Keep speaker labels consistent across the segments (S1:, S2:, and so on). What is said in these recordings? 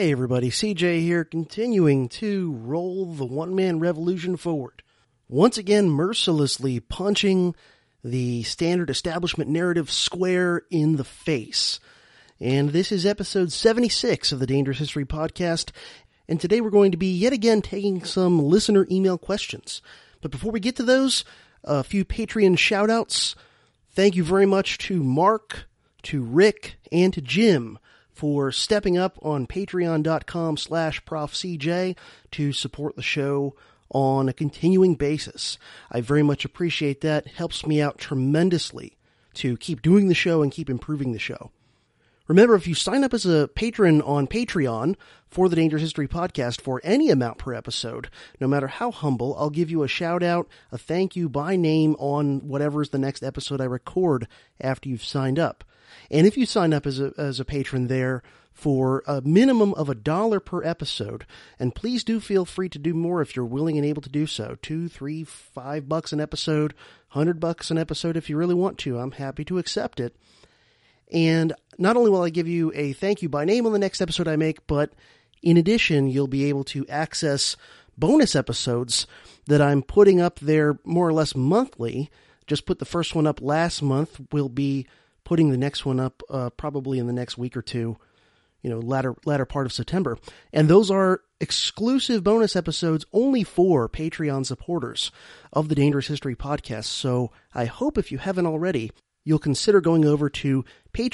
S1: Hey everybody, CJ here, continuing to roll the one-man revolution forward. Once again, mercilessly punching the standard establishment narrative square in the face. And this is episode 76 of the Dangerous History Podcast, and today we're going to be yet again taking some listener email questions. But before we get to those, a few Patreon shout-outs. Thank you very much to Mark, to Rick, and to Jim for stepping up on patreon.com/profcj to support the show on a continuing basis. I very much appreciate that. It helps me out tremendously to keep doing the show and keep improving the show. Remember, if you sign up as a patron on Patreon for the Dangerous History Podcast for any amount per episode, no matter how humble, I'll give you a shout out, a thank you by name on whatever's the next episode I record after you've signed up. And if you sign up as a patron there for a minimum of $1 per episode, and please do feel free to do more if you're willing and able to do so. $2, $3, $5 an episode, $100 an episode if you really want to. I'm happy to accept it. And not only will I give you a thank you by name on the next episode I make, but in addition, you'll be able to access bonus episodes that I'm putting up there more or less monthly. Just put the first one up last month. We'll be putting the next one up probably in the next week or two, latter part of September. And those are exclusive bonus episodes only for Patreon supporters of the Dangerous History Podcast. So I hope if you haven't already, you'll consider going over to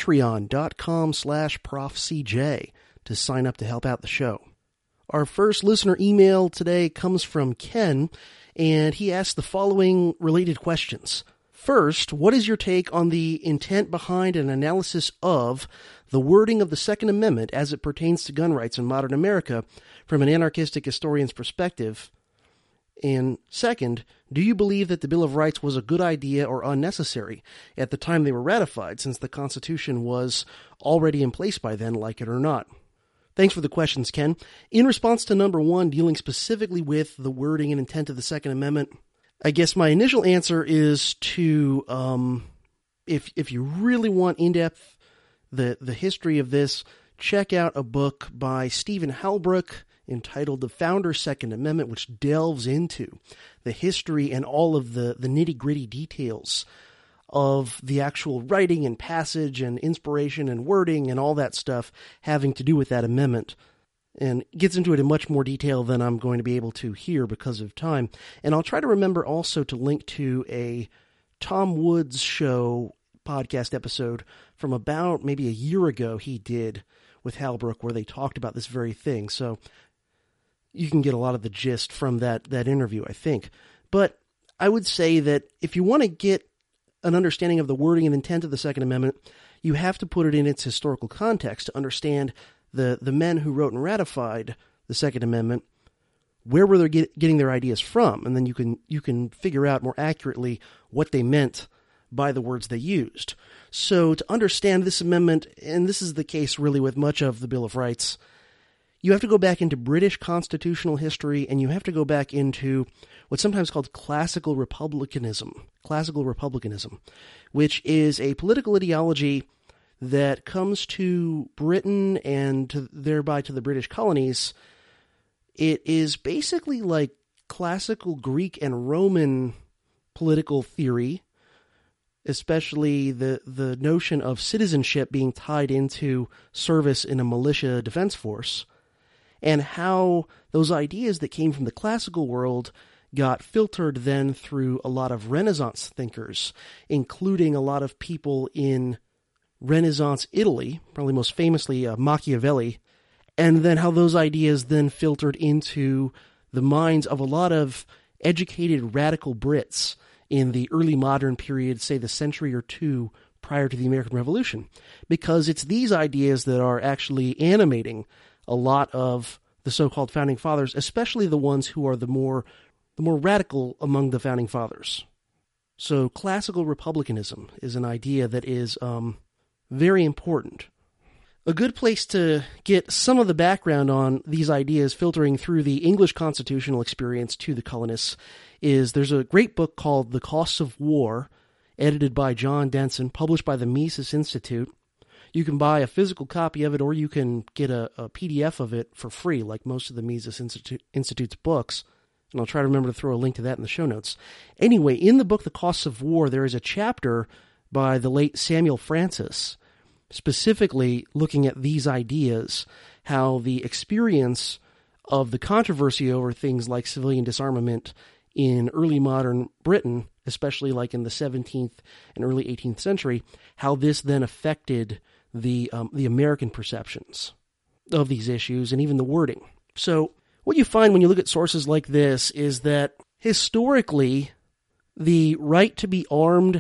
S1: patreon.com/profcj to sign up to help out the show. Our first listener email today comes from Ken, and he asked the following related questions. First, what is your take on the intent behind an analysis of the wording of the Second Amendment as it pertains to gun rights in modern America from an anarchistic historian's perspective? And second, do you believe that the Bill of Rights was a good idea or unnecessary at the time they were ratified, since the Constitution was already in place by then, like it or not? Thanks for the questions, Ken. In response to number one, dealing specifically with the wording and intent of the Second Amendment, I guess my initial answer is to, if you really want in-depth the history of this, check out a book by Stephen Halbrook entitled The Founder's Second Amendment, which delves into the history and all of the nitty-gritty details of the actual writing and passage and inspiration and wording and all that stuff having to do with that amendment. And gets into it in much more detail than I'm going to be able to here because of time. And I'll try to remember also to link to a Tom Woods Show podcast episode from about maybe a year ago he did with Halbrook, where they talked about this very thing. So you can get a lot of the gist from that interview, I think. But I would say that if you want to get an understanding of the wording and intent of the Second Amendment, you have to put it in its historical context to understand the men who wrote and ratified the Second Amendment. Where were they getting their ideas from? And then you can figure out more accurately what they meant by the words they used. So to understand this amendment, and this is the case really with much of the Bill of Rights, you have to go back into British constitutional history, and you have to go back into what's sometimes called classical republicanism, which is a political ideology that comes to Britain and thereby to the British colonies. It is basically like classical Greek and Roman political theory, especially the notion of citizenship being tied into service in a militia defense force, and how those ideas that came from the classical world got filtered then through a lot of Renaissance thinkers, including a lot of people in Renaissance Italy, probably most famously Machiavelli, and then how those ideas then filtered into the minds of a lot of educated radical Brits in the early modern period, say the century or two prior to the American Revolution, because it's these ideas that are actually animating a lot of the so-called Founding Fathers, especially the ones who are the more radical among the Founding Fathers. So classical republicanism is an idea that is very important. A good place to get some of the background on these ideas filtering through the English constitutional experience to the colonists is there's a great book called The Costs of War, edited by John Denson, published by the Mises Institute, You can buy a physical copy of it, or you can get a PDF of it for free, like most of the Mises Institute's books. And I'll try to remember to throw a link to that in the show notes. Anyway, in the book The Costs of War, there is a chapter by the late Samuel Francis, specifically looking at these ideas, how the experience of the controversy over things like civilian disarmament in early modern Britain, especially like in the 17th and early 18th century, how this then affected the American perceptions of these issues and even the wording. So what you find when you look at sources like this is that historically, the right to be armed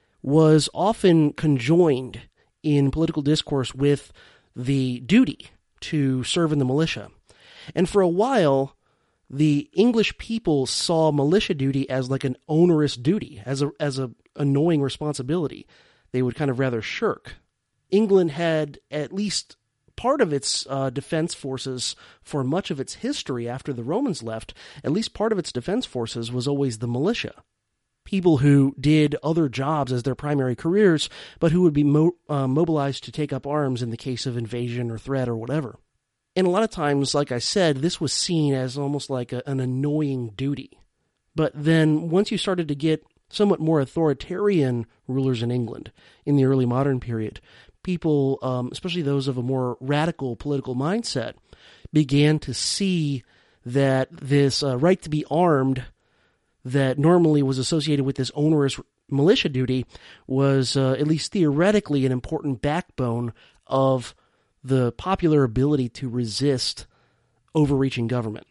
S1: was often conjoined in political discourse with the duty to serve in the militia. And for a while, the English people saw militia duty as like an onerous duty, as a annoying responsibility they would kind of rather shirk. England had at least part of its defense forces for much of its history after the Romans left. At least part of its defense forces was always the militia. People who did other jobs as their primary careers, but who would be mobilized to take up arms in the case of invasion or threat or whatever. And a lot of times, like I said, this was seen as almost like an annoying duty. But then once you started to get somewhat more authoritarian rulers in England in the early modern period, people, especially those of a more radical political mindset, began to see that this right to be armed that normally was associated with this onerous militia duty was, at least theoretically, an important backbone of the popular ability to resist overreaching government.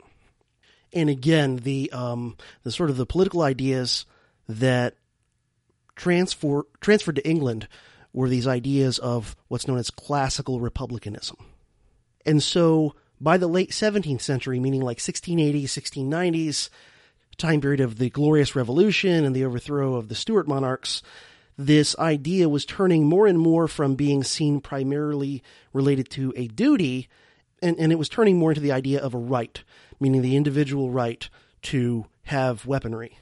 S1: And again, the sort of the political ideas that transferred to England were these ideas of what's known as classical republicanism. And so by the late 17th century, meaning like 1680s, 1690s, time period of the Glorious Revolution and the overthrow of the Stuart monarchs, this idea was turning more and more from being seen primarily related to a duty, and it was turning more into the idea of a right, meaning the individual right to have weaponry.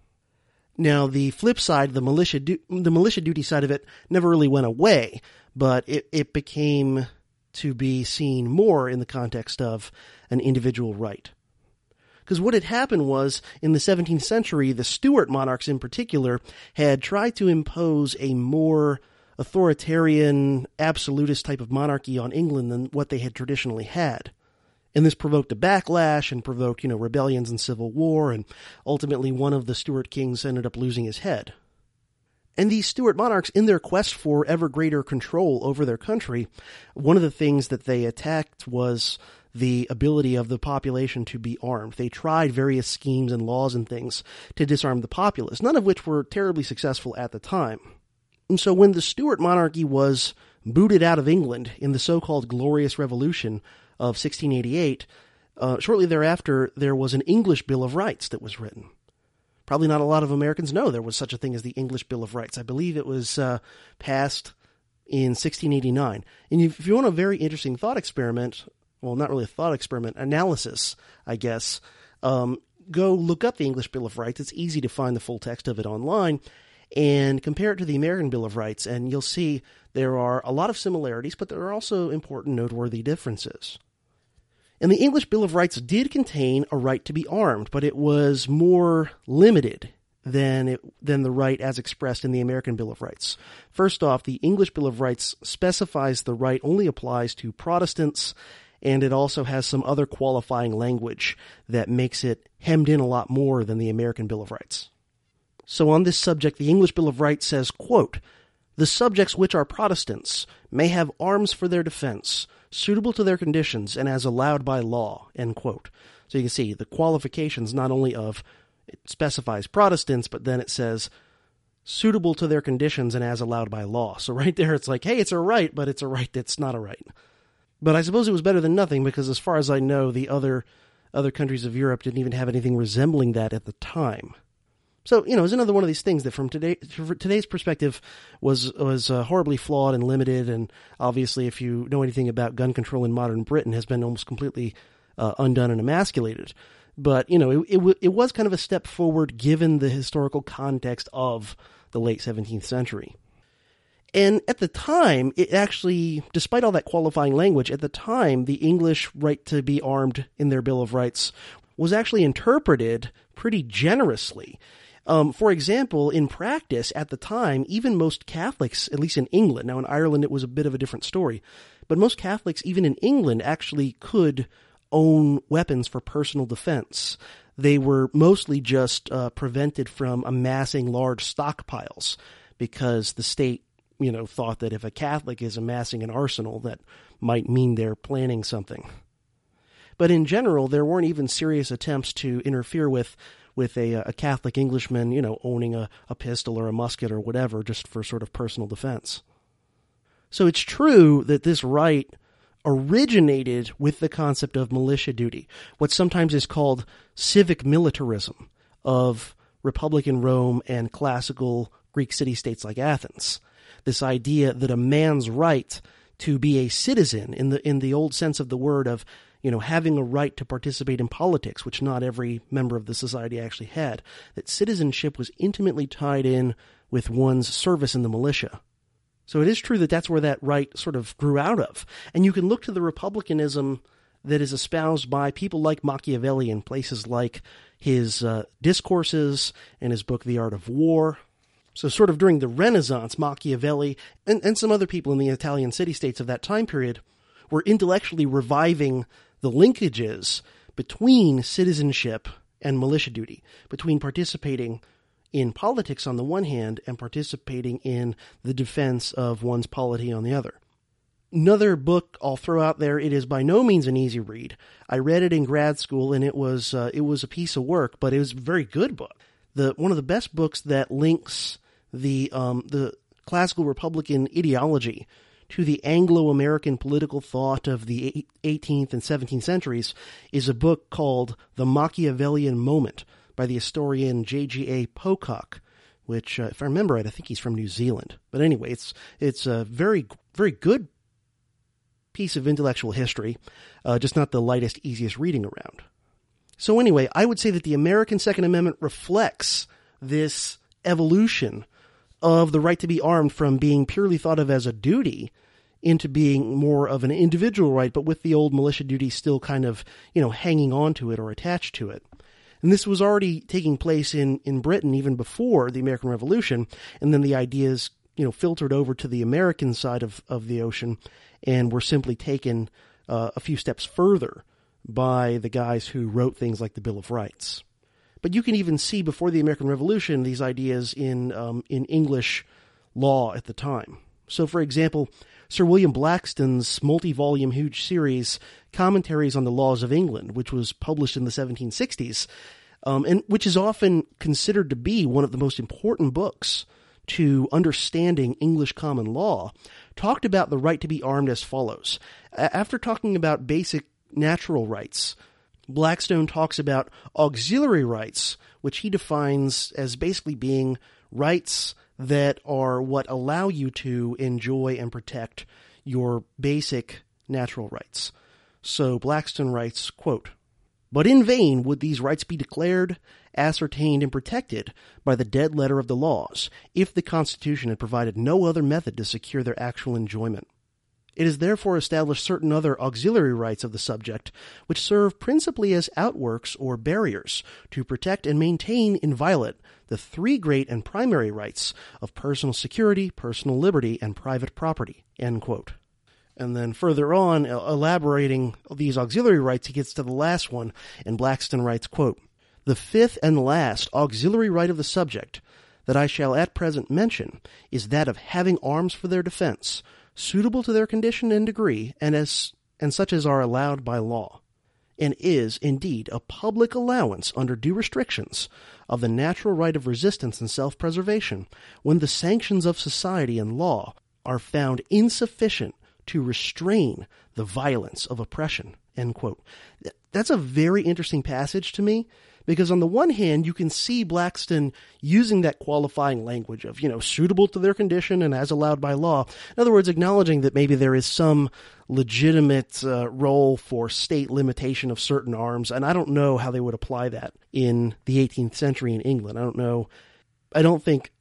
S1: Now, the flip side, the militia duty side of it never really went away, but it became to be seen more in the context of an individual right. Because what had happened was, in the 17th century, the Stuart monarchs in particular had tried to impose a more authoritarian, absolutist type of monarchy on England than what they had traditionally had. And this provoked a backlash and provoked, rebellions and civil war, and ultimately one of the Stuart kings ended up losing his head. And these Stuart monarchs, in their quest for ever greater control over their country, one of the things that they attacked was the ability of the population to be armed. They tried various schemes and laws and things to disarm the populace, none of which were terribly successful at the time. And so when the Stuart monarchy was booted out of England in the so-called Glorious Revolution of 1688, shortly thereafter there was an English Bill of Rights that was written. Probably not a lot of Americans know there was such a thing as the English Bill of Rights. I believe it was passed in 1689. And if you want a very interesting thought experiment, well, not really a thought experiment, analysis, I guess, go look up the English Bill of Rights. It's easy to find the full text of it online, and compare it to the American Bill of Rights, and you'll see there are a lot of similarities, but there are also important noteworthy differences. And the English Bill of Rights did contain a right to be armed, but it was more limited than the right as expressed in the American Bill of Rights. First off, the English Bill of Rights specifies the right only applies to Protestants, and it also has some other qualifying language that makes it hemmed in a lot more than the American Bill of Rights. So on this subject, the English Bill of Rights says, quote, "The subjects which are Protestants may have arms for their defense, suitable to their conditions and as allowed by law," end quote. So you can see the qualifications not only of, it specifies Protestants, but then it says suitable to their conditions and as allowed by law. So right there it's like, hey, it's a right, but it's a right that's not a right. But I suppose it was better than nothing, because as far as I know, the other countries of Europe didn't even have anything resembling that at the time. So, it's another one of these things that from today's perspective was horribly flawed and limited, and obviously if you know anything about gun control in modern Britain, has been almost completely undone and emasculated. But, it was kind of a step forward given the historical context of the late 17th century. And at the time, it actually, despite all that qualifying language, at the time, the English right to be armed in their Bill of Rights was actually interpreted pretty generously. For example, in practice, at the time, even most Catholics, at least in England, now in Ireland it was a bit of a different story, but most Catholics, even in England, actually could own weapons for personal defense. They were mostly just prevented from amassing large stockpiles because the state, thought that if a Catholic is amassing an arsenal, that might mean they're planning something. But in general, there weren't even serious attempts to interfere with a Catholic Englishman, owning a pistol or a musket or whatever, just for sort of personal defense. So it's true that this right originated with the concept of militia duty, what sometimes is called civic militarism of Republican Rome and classical Greek city-states like Athens. This idea that a man's right to be a citizen in the old sense of the word of, having a right to participate in politics, which not every member of the society actually had, that citizenship was intimately tied in with one's service in the militia. So it is true that that's where that right sort of grew out of. And you can look to the republicanism that is espoused by people like Machiavelli in places like his discourses and his book, The Art of War. So sort of during the Renaissance, Machiavelli and some other people in the Italian city-states of that time period were intellectually reviving the linkages between citizenship and militia duty, between participating in politics on the one hand and participating in the defense of one's polity on the other. Another book I'll throw out there, it is by no means an easy read. I read it in grad school and it was a piece of work, but it was a very good book. One of the best books that links the classical Republican ideology to the Anglo-American political thought of the 18th and 17th centuries is a book called The Machiavellian Moment by the historian J.G.A. Pocock, which, if I remember right, I think he's from New Zealand. But anyway, it's a very, very good piece of intellectual history, just not the lightest, easiest reading around. So anyway, I would say that the American Second Amendment reflects this evolution of the right to be armed from being purely thought of as a duty into being more of an individual right, but with the old militia duty still kind of, hanging on to it or attached to it. And this was already taking place in Britain even before the American Revolution, and then the ideas, filtered over to the American side of the ocean and were simply taken a few steps further by the guys who wrote things like the Bill of Rights. But you can even see before the American Revolution these ideas in English law at the time. So, for example, Sir William Blackstone's multi-volume huge series, Commentaries on the Laws of England, which was published in the 1760s, and which is often considered to be one of the most important books to understanding English common law, talked about the right to be armed as follows. After talking about basic natural rights, Blackstone talks about auxiliary rights, which he defines as basically being rights that are what allow you to enjoy and protect your basic natural rights. So Blackstone writes, quote, "But in vain would these rights be declared, ascertained, and protected by the dead letter of the laws, if the Constitution had provided no other method to secure their actual enjoyment. It has therefore established certain other auxiliary rights of the subject, which serve principally as outworks or barriers to protect and maintain inviolate the three great and primary rights of personal security, personal liberty, and private property." End quote. And then further on, elaborating these auxiliary rights, he gets to the last one, and Blackstone writes, quote, "The fifth and last auxiliary right of the subject that I shall at present mention is that of having arms for their defense, suitable to their condition and degree, and such as are allowed by law, and is, indeed, a public allowance under due restrictions of the natural right of resistance and self-preservation, when the sanctions of society and law are found insufficient to restrain the violence of oppression." End quote. That's a very interesting passage to me, because on the one hand, you can see Blackstone using that qualifying language of, suitable to their condition and as allowed by law. In other words, acknowledging that maybe there is some legitimate role for state limitation of certain arms, and I don't know how they would apply that in the 18th century in England. I don't think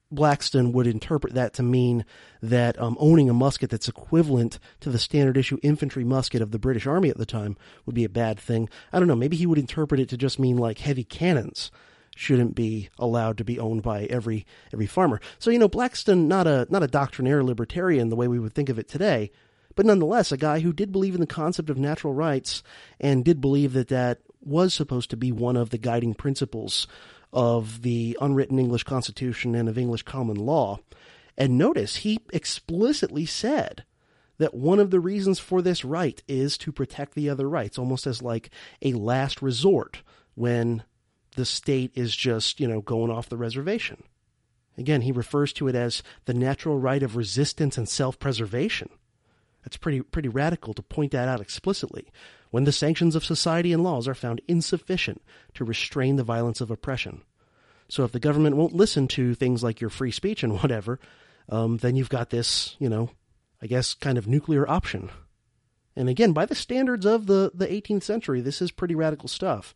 S1: Blackstone would interpret that to mean that owning a musket that's equivalent to the standard issue infantry musket of the British Army at the time would be a bad thing. I don't know, maybe he would interpret it to just mean like heavy cannons shouldn't be allowed to be owned by every farmer. So, Blackstone, not a doctrinaire libertarian the way we would think of it today, but nonetheless a guy who did believe in the concept of natural rights and did believe that was supposed to be one of the guiding principles of the unwritten English Constitution and of English common law. And notice, he explicitly said that one of the reasons for this right is to protect the other rights, almost as like a last resort when the state is just, going off the reservation. Again, he refers to it as the natural right of resistance and self-preservation. It's pretty radical to point that out explicitly. When the sanctions of society and laws are found insufficient to restrain the violence of oppression. So if the government won't listen to things like your free speech and whatever, then you've got this, I guess, kind of nuclear option. And again, by the standards of the 18th century, this is pretty radical stuff.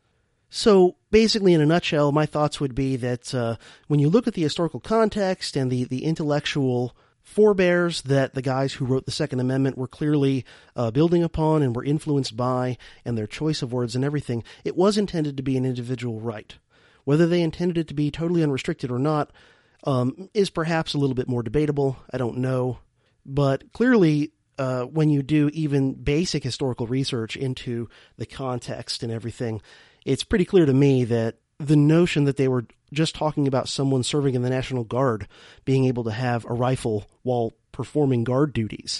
S1: So basically, in a nutshell, my thoughts would be that when you look at the historical context and the intellectual forebears that the guys who wrote the Second Amendment were clearly building upon and were influenced by, and their choice of words and everything, it was intended to be an individual right. Whether they intended it to be totally unrestricted or not is perhaps a little bit more debatable. I don't know. But clearly, when you do even basic historical research into the context and everything, it's pretty clear to me that the notion that they were just talking about someone serving in the National Guard being able to have a rifle while performing guard duties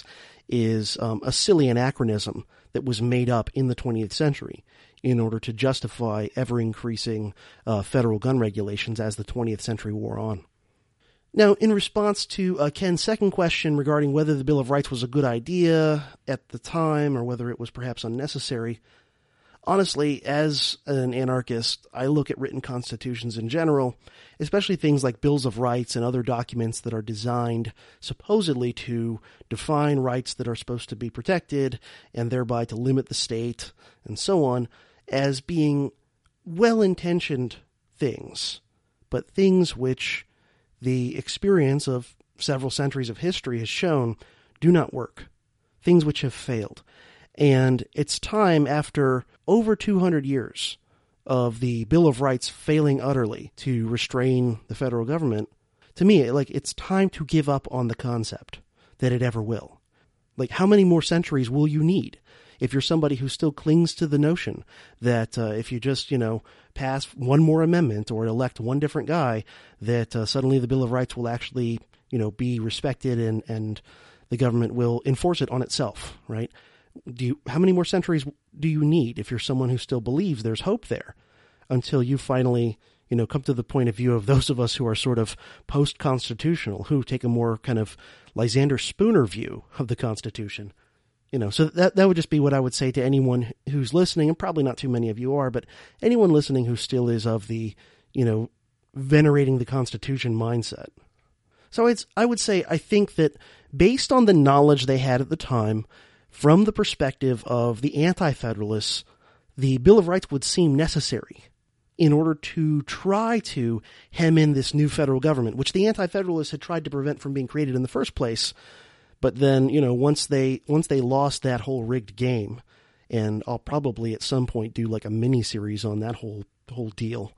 S1: is a silly anachronism that was made up in the 20th century in order to justify ever-increasing federal gun regulations as the 20th century wore on. Now, in response to Ken's second question regarding whether the Bill of Rights was a good idea at the time or whether it was perhaps unnecessary, honestly, as an anarchist, I look at written constitutions in general, especially things like bills of rights and other documents that are designed supposedly to define rights that are supposed to be protected and thereby to limit the state and so on, as being well-intentioned things, but things which the experience of several centuries of history has shown do not work, things which have failed. And it's time, after over 200 years of the Bill of Rights failing utterly to restrain the federal government, to me, it's time to give up on the concept that it ever will. How many more centuries will you need if you're somebody who still clings to the notion that if you just, pass one more amendment or elect one different guy, that suddenly the Bill of Rights will actually, be respected and the government will enforce it on itself, right? How many more centuries do you need if you're someone who still believes there's hope there until you finally, come to the point of view of those of us who are sort of post-constitutional, who take a more kind of Lysander Spooner view of the Constitution? So that would just be what I would say to anyone who's listening, and probably not too many of you are, but anyone listening who still is of the, venerating the Constitution mindset. So I would say, I think that based on the knowledge they had at the time, from the perspective of the anti-federalists, the Bill of Rights would seem necessary in order to try to hem in this new federal government, which the anti-federalists had tried to prevent from being created in the first place. But then, once they lost that whole rigged game, and I'll probably at some point do like a mini-series on that whole deal.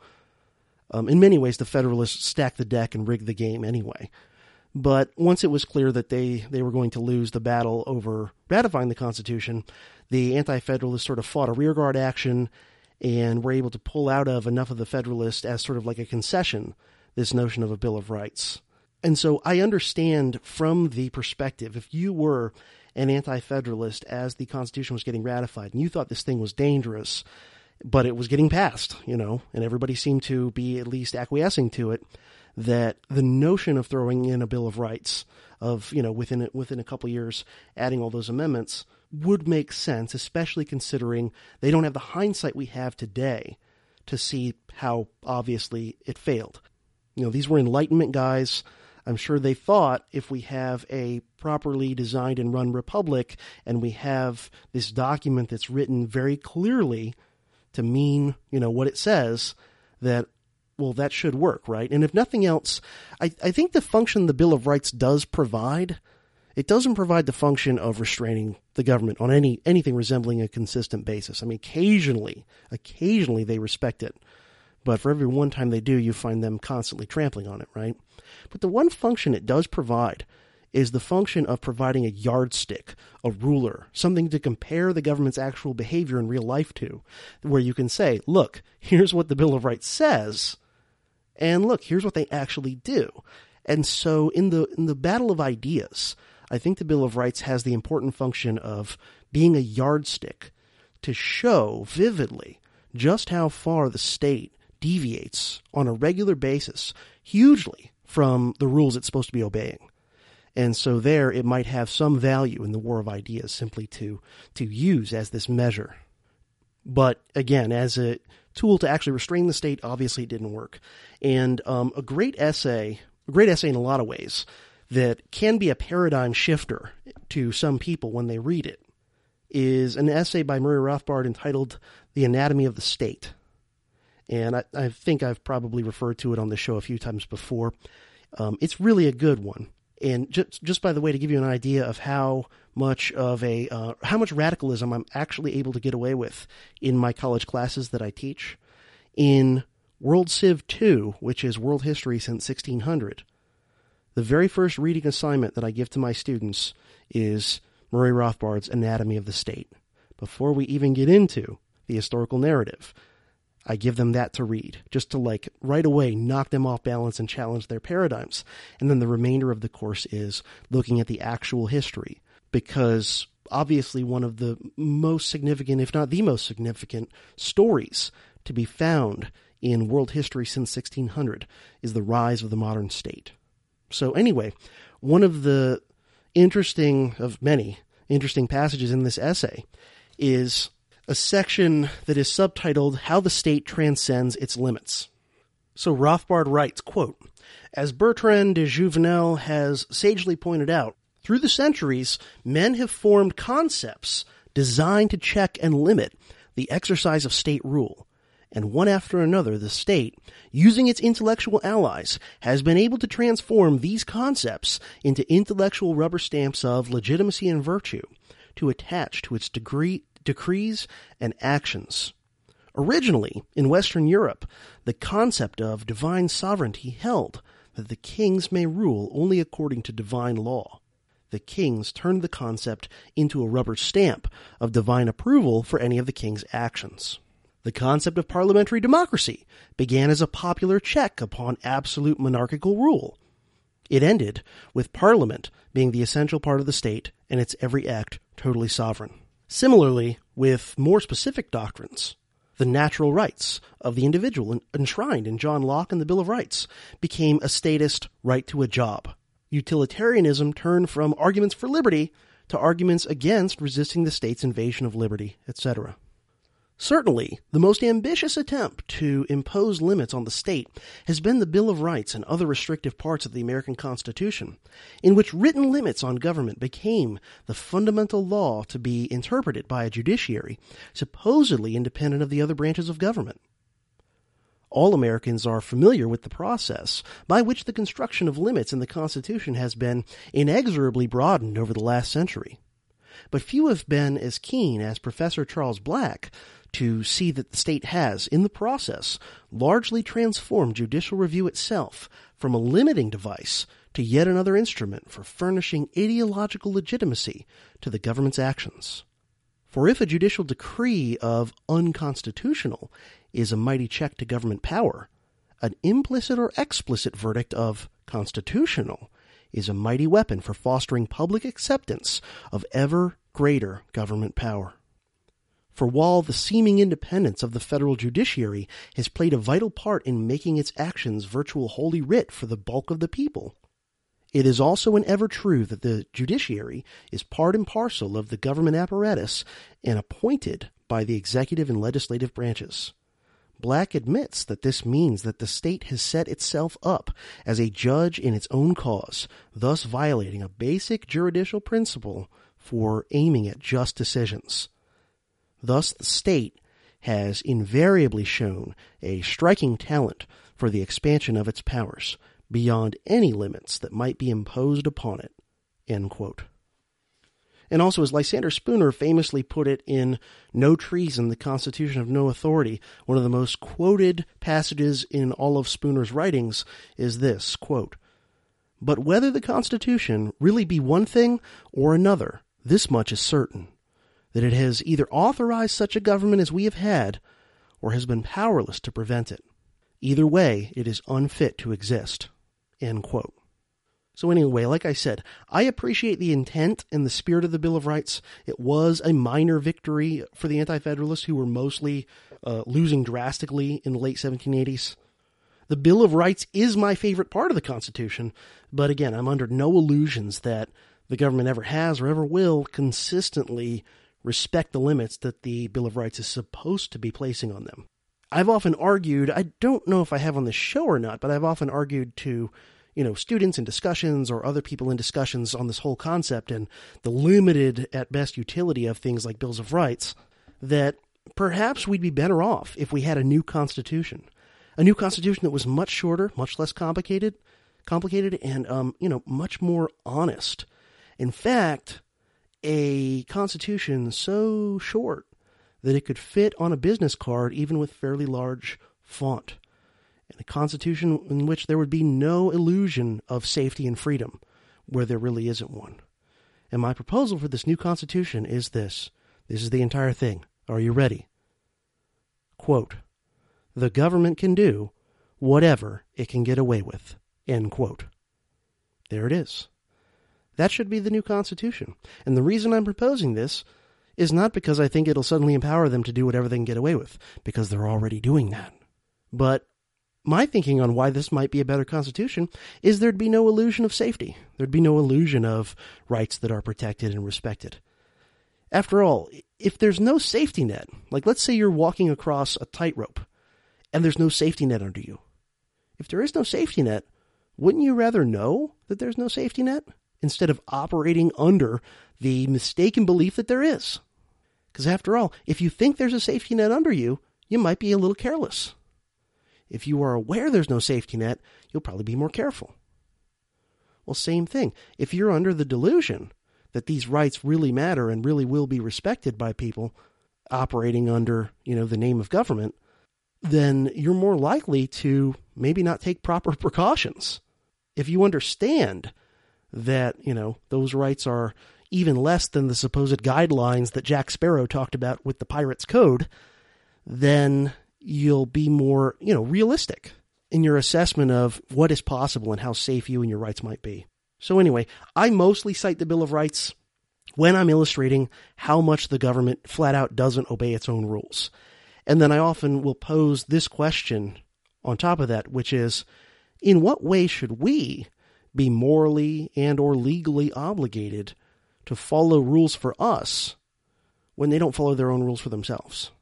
S1: In many ways, the Federalists stacked the deck and rigged the game anyway. But once it was clear that they were going to lose the battle over ratifying the Constitution, the Anti-Federalists sort of fought a rearguard action and were able to pull out of enough of the Federalists as sort of like a concession, this notion of a Bill of Rights. And so I understand from the perspective, if you were an anti-federalist as the Constitution was getting ratified and you thought this thing was dangerous, but it was getting passed, and everybody seemed to be at least acquiescing to it, that the notion of throwing in a Bill of Rights of, within a couple of years, adding all those amendments would make sense, especially considering they don't have the hindsight we have today to see how obviously it failed. These were Enlightenment guys. I'm sure they thought if we have a properly designed and run republic and we have this document that's written very clearly to mean, what it says, that well, that should work, right? And if nothing else, I think the function the Bill of Rights does provide, it doesn't provide the function of restraining the government on anything resembling a consistent basis. I mean, occasionally they respect it. But for every one time they do, you find them constantly trampling on it, right? But the one function it does provide is the function of providing a yardstick, a ruler, something to compare the government's actual behavior in real life to, where you can say, look, here's what the Bill of Rights says, and look, here's what they actually do. And so in the battle of ideas, I think the Bill of Rights has the important function of being a yardstick to show vividly just how far the state deviates on a regular basis, hugely, from the rules it's supposed to be obeying. And so there it might have some value in the war of ideas simply to use as this measure. But again, as a tool to actually restrain the state, obviously it didn't work. And a great essay in a lot of ways that can be a paradigm shifter to some people when they read it is an essay by Murray Rothbard entitled The Anatomy of the State. And I think I've probably referred to it on the show a few times before. It's really a good one. And just by the way, to give you an idea of how much radicalism I'm actually able to get away with in my college classes that I teach, in World Civ 2, which is World History since 1600, the very first reading assignment that I give to my students is Murray Rothbard's Anatomy of the State. Before we even get into the historical narrative, I give them that to read, just to right away knock them off balance and challenge their paradigms. And then the remainder of the course is looking at the actual history, because obviously one of the most significant, if not the most significant, stories to be found in world history since 1600 is the rise of the modern state. So anyway, one of the many interesting passages in this essay is a section that is subtitled How the State Transcends Its Limits. So Rothbard writes, quote, as Bertrand de Jouvenel has sagely pointed out, through the centuries, men have formed concepts designed to check and limit the exercise of state rule, and one after another the state, using its intellectual allies, has been able to transform these concepts into intellectual rubber stamps of legitimacy and virtue to attach to its decrees and actions. Originally, in Western Europe, the concept of divine sovereignty held that the kings may rule only according to divine law. The kings turned the concept into a rubber stamp of divine approval for any of the king's actions. The concept of parliamentary democracy began as a popular check upon absolute monarchical rule. It ended with Parliament being the essential part of the state and its every act totally sovereign. Similarly, with more specific doctrines, the natural rights of the individual enshrined in John Locke and the Bill of Rights became a statist right to a job. Utilitarianism turned from arguments for liberty to arguments against resisting the state's invasion of liberty, etc. Certainly, the most ambitious attempt to impose limits on the state has been the Bill of Rights and other restrictive parts of the American Constitution, in which written limits on government became the fundamental law to be interpreted by a judiciary supposedly independent of the other branches of government. All Americans are familiar with the process by which the construction of limits in the Constitution has been inexorably broadened over the last century. But few have been as keen as Professor Charles Black to see that the state has, in the process, largely transformed judicial review itself from a limiting device to yet another instrument for furnishing ideological legitimacy to the government's actions. For if a judicial decree of unconstitutional is a mighty check to government power, an implicit or explicit verdict of constitutional is a mighty weapon for fostering public acceptance of ever greater government power. For while the seeming independence of the federal judiciary has played a vital part in making its actions virtual holy writ for the bulk of the people, it is also an ever true that the judiciary is part and parcel of the government apparatus and appointed by the executive and legislative branches. Black admits that this means that the state has set itself up as a judge in its own cause, thus violating a basic juridical principle for aiming at just decisions. Thus, the state has invariably shown a striking talent for the expansion of its powers beyond any limits that might be imposed upon it." End quote. And also, as Lysander Spooner famously put it in No Treason, the Constitution of No Authority, one of the most quoted passages in all of Spooner's writings is this, quote, "But whether the Constitution really be one thing or another, this much is certain, that it has either authorized such a government as we have had, or has been powerless to prevent it. Either way, it is unfit to exist." End quote. So anyway, like I said, I appreciate the intent and the spirit of the Bill of Rights. It was a minor victory for the Anti-Federalists, who were mostly losing drastically in the late 1780s. The Bill of Rights is my favorite part of the Constitution, but again, I'm under no illusions that the government ever has or ever will consistently respect the limits that the Bill of Rights is supposed to be placing on them. I've often argued, I don't know if I have on this show or not, but I've often argued to students in discussions or other people in discussions on this whole concept and the limited, at best, utility of things like Bills of Rights, that perhaps we'd be better off if we had a new constitution. A new constitution that was much shorter, much less complicated, and, much more honest. In fact, a constitution so short that it could fit on a business card even with fairly large font. And a constitution in which there would be no illusion of safety and freedom, where there really isn't one. And my proposal for this new constitution is this. This is the entire thing. Are you ready? Quote, "The government can do whatever it can get away with." End quote. There it is. That should be the new constitution. And the reason I'm proposing this is not because I think it'll suddenly empower them to do whatever they can get away with, because they're already doing that. But my thinking on why this might be a better constitution is there'd be no illusion of safety. There'd be no illusion of rights that are protected and respected. After all, if there's no safety net, like let's say you're walking across a tightrope and there's no safety net under you. If there is no safety net, wouldn't you rather know that there's no safety net instead of operating under the mistaken belief that there is? Because after all, if you think there's a safety net under you, you might be a little careless. If you are aware there's no safety net, you'll probably be more careful. Well, same thing. If you're under the delusion that these rights really matter and really will be respected by people operating under, the name of government, then you're more likely to maybe not take proper precautions. If you understand that, those rights are even less than the supposed guidelines that Jack Sparrow talked about with the Pirates Code, then you'll be more, realistic in your assessment of what is possible and how safe you and your rights might be. So anyway, I mostly cite the Bill of Rights when I'm illustrating how much the government flat out doesn't obey its own rules. And then I often will pose this question on top of that, which is, in what way should we be morally and or legally obligated to follow rules for us when they don't follow their own rules for themselves?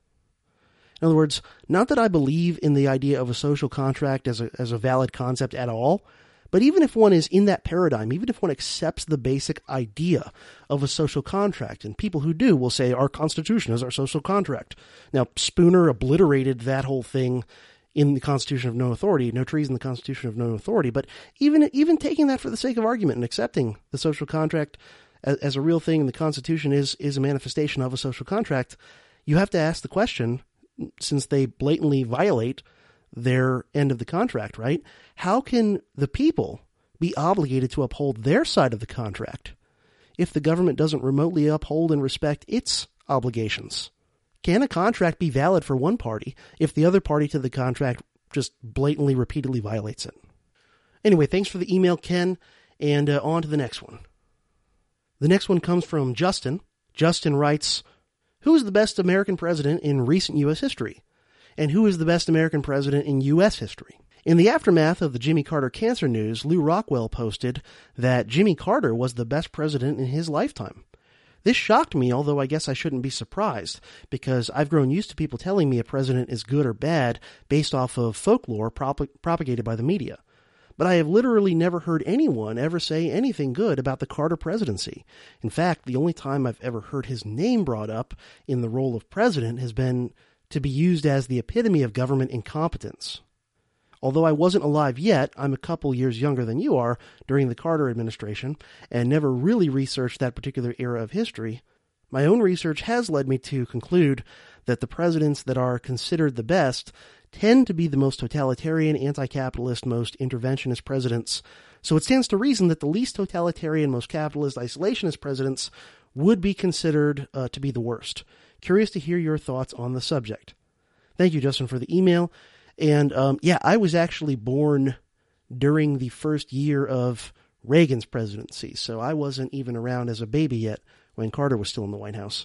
S1: In other words, not that I believe in the idea of a social contract as a valid concept at all, but even if one is in that paradigm, even if one accepts the basic idea of a social contract, and people who do will say our Constitution is our social contract. Now, Spooner obliterated that whole thing in the Constitution of No Authority, No Treason, the Constitution of No Authority, but even taking that for the sake of argument and accepting the social contract as a real thing, and the Constitution is a manifestation of a social contract, you have to ask the question, since they blatantly violate their end of the contract, right? How can the people be obligated to uphold their side of the contract if the government doesn't remotely uphold and respect its obligations? Can a contract be valid for one party if the other party to the contract just blatantly, repeatedly violates it? Anyway, thanks for the email, Ken, and on to the next one. The next one comes from Justin. Justin writes, "Who is the best American president in recent U.S. history? And who is the best American president in U.S. history?" In the aftermath of the Jimmy Carter cancer news, Lou Rockwell posted that Jimmy Carter was the best president in his lifetime. This shocked me, although I guess I shouldn't be surprised, because I've grown used to people telling me a president is good or bad based off of folklore propagated by the media. But I have literally never heard anyone ever say anything good about the Carter presidency. In fact, the only time I've ever heard his name brought up in the role of president has been to be used as the epitome of government incompetence. Although I wasn't alive yet, I'm a couple years younger than you are during the Carter administration and never really researched that particular era of history. My own research has led me to conclude that the presidents that are considered the best tend to be the most totalitarian, anti-capitalist, most interventionist presidents. So it stands to reason that the least totalitarian, most capitalist, isolationist presidents would be considered to be the worst. Curious to hear your thoughts on the subject. Thank you, Justin, for the email. And I was actually born during the first year of Reagan's presidency, so I wasn't even around as a baby yet when Carter was still in the White House.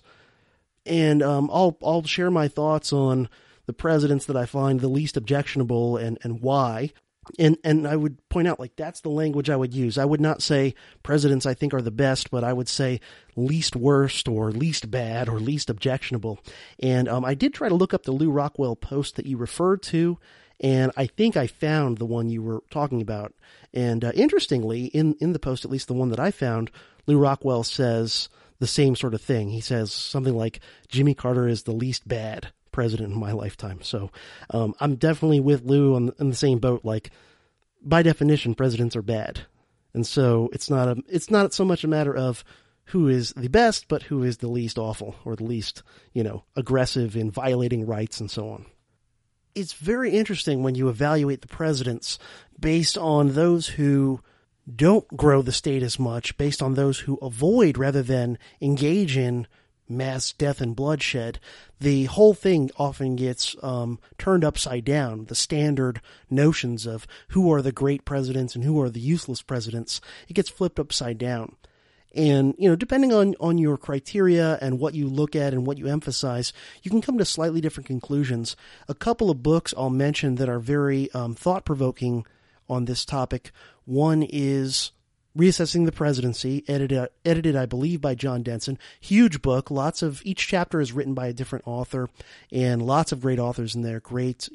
S1: And I'll share my thoughts on the presidents that I find the least objectionable and why. And I would point out, like, that's the language I would use. I would not say presidents I think are the best, but I would say least worst or least bad or least objectionable. And I did try to look up the Lew Rockwell post that you referred to, and I think I found the one you were talking about. And interestingly, in the post, at least the one that I found, Lew Rockwell says the same sort of thing. He says something like, Jimmy Carter is the least bad president in my lifetime. So I'm definitely with Lew in the same boat. Like, by definition, presidents are bad. And so it's not so much a matter of who is the best, but who is the least awful or the least, aggressive in violating rights and so on. It's very interesting when you evaluate the presidents based on those who don't grow the state as much, based on those who avoid rather than engage in mass death and bloodshed. The whole thing often gets turned upside down. The standard notions of who are the great presidents and who are the useless presidents, it gets flipped upside down. And, depending on your criteria and what you look at and what you emphasize, you can come to slightly different conclusions. A couple of books I'll mention that are very thought-provoking on this topic. One is Reassessing the Presidency, edited, I believe, by John Denson. Huge book. Each chapter is written by a different author, and lots of great authors in there. Great,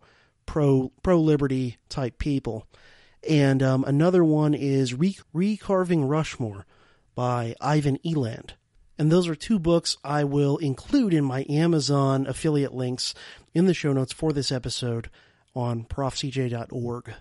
S1: pro-liberty type people. And another one is Recarving Rushmore by Ivan Eland. And those are two books I will include in my Amazon affiliate links in the show notes for this episode on profcj.org.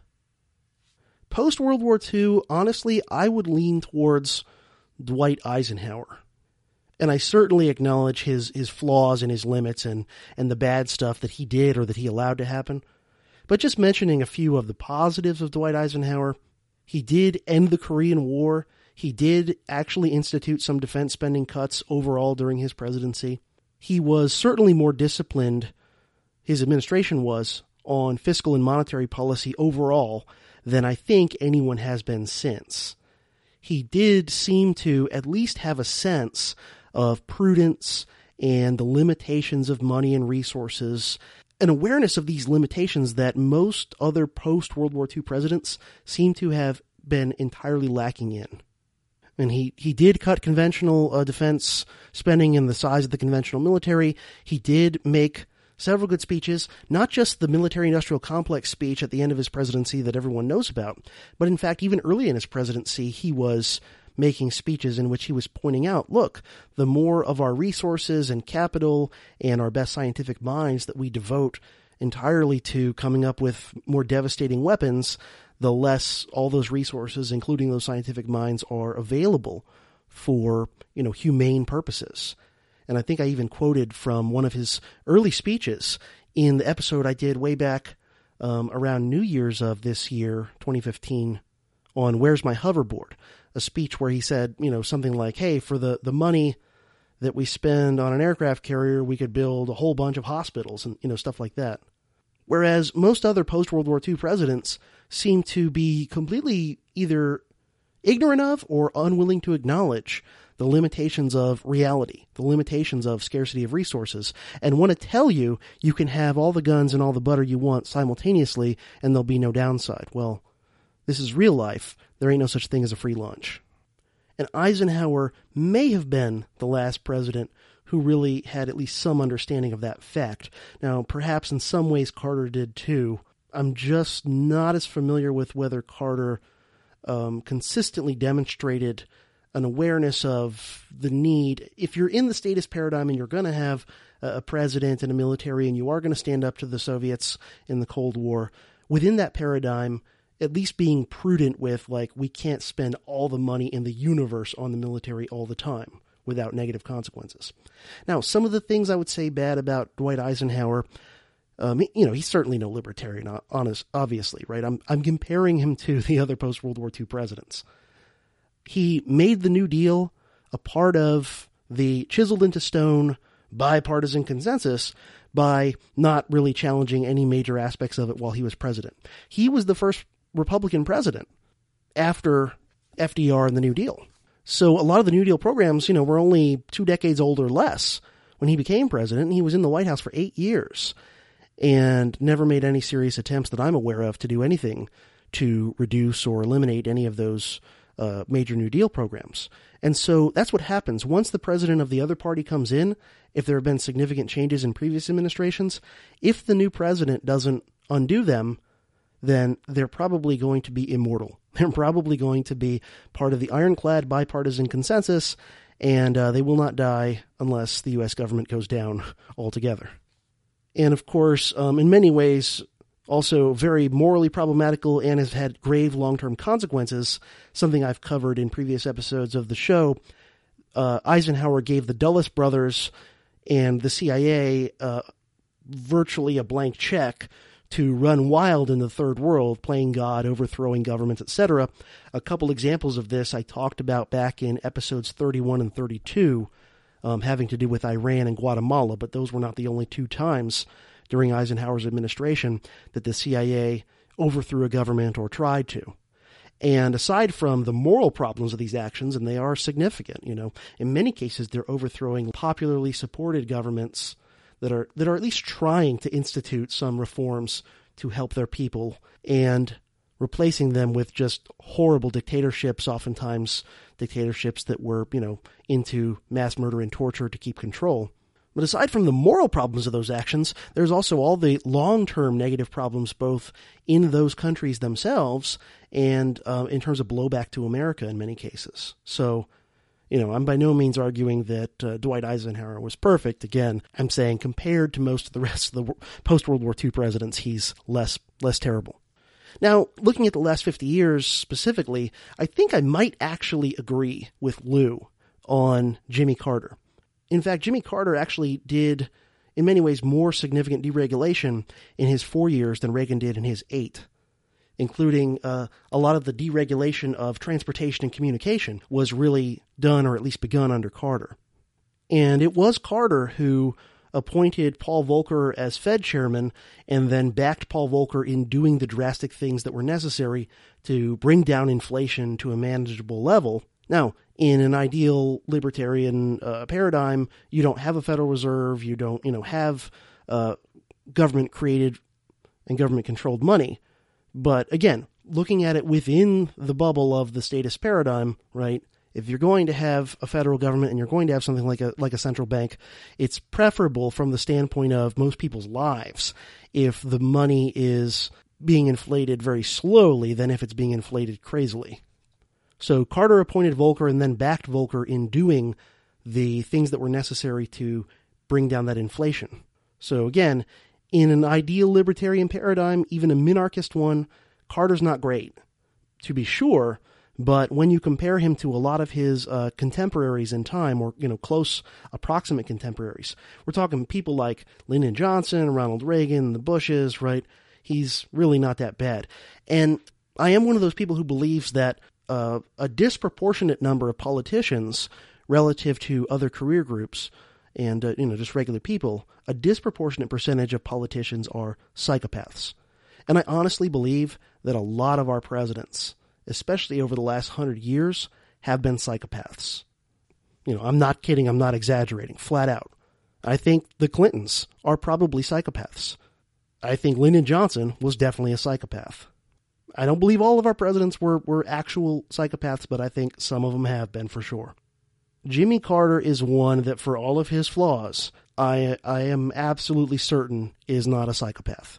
S1: Post-World War II, honestly, I would lean towards Dwight Eisenhower. And I certainly acknowledge his flaws and his limits and the bad stuff that he did or that he allowed to happen. But just mentioning a few of the positives of Dwight Eisenhower, he did end the Korean War. He did actually institute some defense spending cuts overall during his presidency. He was certainly more disciplined, his administration was, on fiscal and monetary policy overall than I think anyone has been since. He did seem to at least have a sense of prudence and the limitations of money and resources, an awareness of these limitations that most other post-World War II presidents seem to have been entirely lacking in. And he did cut conventional defense spending and the size of the conventional military. He did make several good speeches, not just the military-industrial complex speech at the end of his presidency that everyone knows about, but in fact, even early in his presidency, he was making speeches in which he was pointing out, look, the more of our resources and capital and our best scientific minds that we devote entirely to coming up with more devastating weapons, the less all those resources, including those scientific minds, are available for, humane purposes. And I think I even quoted from one of his early speeches in the episode I did way back around New Year's of this year, 2015, on Where's My Hoverboard? A speech where he said, something like, hey, for the money that we spend on an aircraft carrier, we could build a whole bunch of hospitals and, stuff like that. Whereas most other post-World War II presidents seem to be completely either ignorant of or unwilling to acknowledge the limitations of reality, the limitations of scarcity of resources, and want to tell you you can have all the guns and all the butter you want simultaneously and there'll be no downside. Well, this is real life. There ain't no such thing as a free lunch. And Eisenhower may have been the last president who really had at least some understanding of that fact. Now, perhaps in some ways Carter did too. I'm just not as familiar with whether Carter consistently demonstrated an awareness of the need. If you're in the statist paradigm and you're going to have a president and a military and you are going to stand up to the Soviets in the Cold War, within that paradigm, at least being prudent with, like, we can't spend all the money in the universe on the military all the time without negative consequences. Now, some of the things I would say bad about Dwight Eisenhower, he's certainly no libertarian, obviously, right? I'm comparing him to the other post-World War II presidents. He made the New Deal a part of the chiseled into stone bipartisan consensus by not really challenging any major aspects of it while he was president. He was the first Republican president after FDR and the New Deal. So a lot of the New Deal programs, were only 2 decades old or less when he became president, and he was in the White House for 8 years and never made any serious attempts that I'm aware of to do anything to reduce or eliminate any of those major New Deal programs. And so that's what happens. Once the president of the other party comes in, if there have been significant changes in previous administrations, if the new president doesn't undo them, then they're probably going to be immortal. They're probably going to be part of the ironclad bipartisan consensus, and they will not die unless the U.S. government goes down altogether. And of course, in many ways, also very morally problematical and has had grave long-term consequences, something I've covered in previous episodes of the show. Eisenhower gave the Dulles brothers and the CIA virtually a blank check to run wild in the third world, playing God, overthrowing governments, etc. A couple examples of this I talked about back in episodes 31 and 32, having to do with Iran and Guatemala, but those were not the only 2 times during Eisenhower's administration that the CIA overthrew a government or tried to. And aside from the moral problems of these actions, and they are significant, in many cases they're overthrowing popularly supported governments that are at least trying to institute some reforms to help their people, and replacing them with just horrible dictatorships, oftentimes dictatorships that were, into mass murder and torture to keep control. But aside from the moral problems of those actions, there's also all the long-term negative problems both in those countries themselves and in terms of blowback to America in many cases. So, I'm by no means arguing that Dwight Eisenhower was perfect. Again, I'm saying compared to most of the rest of the post-World War II presidents, he's less terrible. Now, looking at the last 50 years specifically, I think I might actually agree with Lou on Jimmy Carter. In fact, Jimmy Carter actually did, in many ways, more significant deregulation in his 4 years than Reagan did in his 8. Including a lot of the deregulation of transportation and communication was really done or at least begun under Carter. And it was Carter who appointed Paul Volcker as Fed chairman and then backed Paul Volcker in doing the drastic things that were necessary to bring down inflation to a manageable level. Now, in an ideal libertarian paradigm, you don't have a Federal Reserve, you don't have government-created and government-controlled money. But again, looking at it within the bubble of the statist paradigm, right? If you're going to have a federal government and you're going to have something like a central bank, it's preferable from the standpoint of most people's lives if the money is being inflated very slowly than if it's being inflated crazily. So Carter appointed Volcker and then backed Volcker in doing the things that were necessary to bring down that inflation. So again, in an ideal libertarian paradigm, even a minarchist one, Carter's not great, to be sure, but when you compare him to a lot of his contemporaries in time, or close approximate contemporaries, we're talking people like Lyndon Johnson, Ronald Reagan, the Bushes, right? He's really not that bad. And I am one of those people who believes that a disproportionate number of politicians relative to other career groups and, just regular people, a disproportionate percentage of politicians are psychopaths. And I honestly believe that a lot of our presidents, especially over the last 100 years, have been psychopaths. I'm not kidding. I'm not exaggerating. Flat out. I think the Clintons are probably psychopaths. I think Lyndon Johnson was definitely a psychopath. I don't believe all of our presidents were actual psychopaths, but I think some of them have been for sure. Jimmy Carter is one that, for all of his flaws, I am absolutely certain is not a psychopath.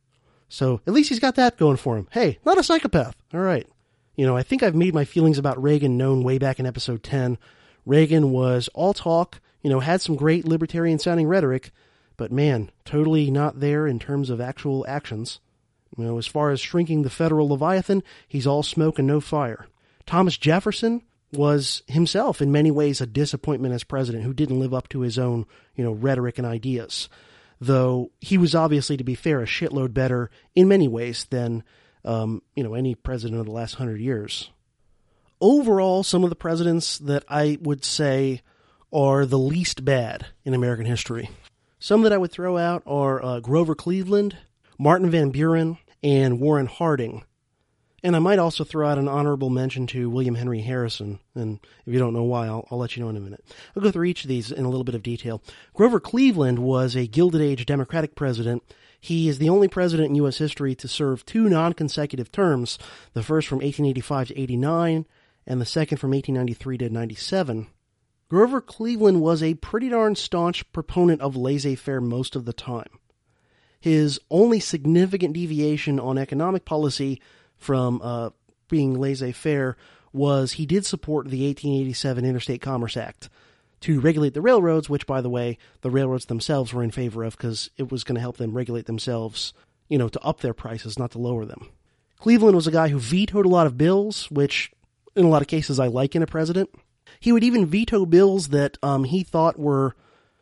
S1: So at least he's got that going for him. Hey, not a psychopath. All right. I think I've made my feelings about Reagan known way back in episode 10. Reagan was all talk, had some great libertarian sounding rhetoric, but man, totally not there in terms of actual actions. As far as shrinking the federal Leviathan, he's all smoke and no fire. Thomas Jefferson was himself in many ways a disappointment as president who didn't live up to his own, rhetoric and ideas. Though he was obviously, to be fair, a shitload better in many ways than, any president of the last 100 years. Overall, some of the presidents that I would say are the least bad in American history. Some that I would throw out are Grover Cleveland, Martin Van Buren, and Warren Harding. And I might also throw out an honorable mention to William Henry Harrison, and if you don't know why, I'll let you know in a minute. I'll go through each of these in a little bit of detail. Grover Cleveland was a Gilded Age Democratic president. He is the only president in U.S. history to serve 2 non-consecutive terms, the first from 1885 to 89, and the second from 1893 to 97. Grover Cleveland was a pretty darn staunch proponent of laissez-faire most of the time. His only significant deviation on economic policy from being laissez-faire was he did support the 1887 Interstate Commerce Act to regulate the railroads, which, by the way, the railroads themselves were in favor of because it was going to help them regulate themselves, to up their prices, not to lower them. Cleveland was a guy who vetoed a lot of bills, which in a lot of cases I like in a president. He would even veto bills that he thought were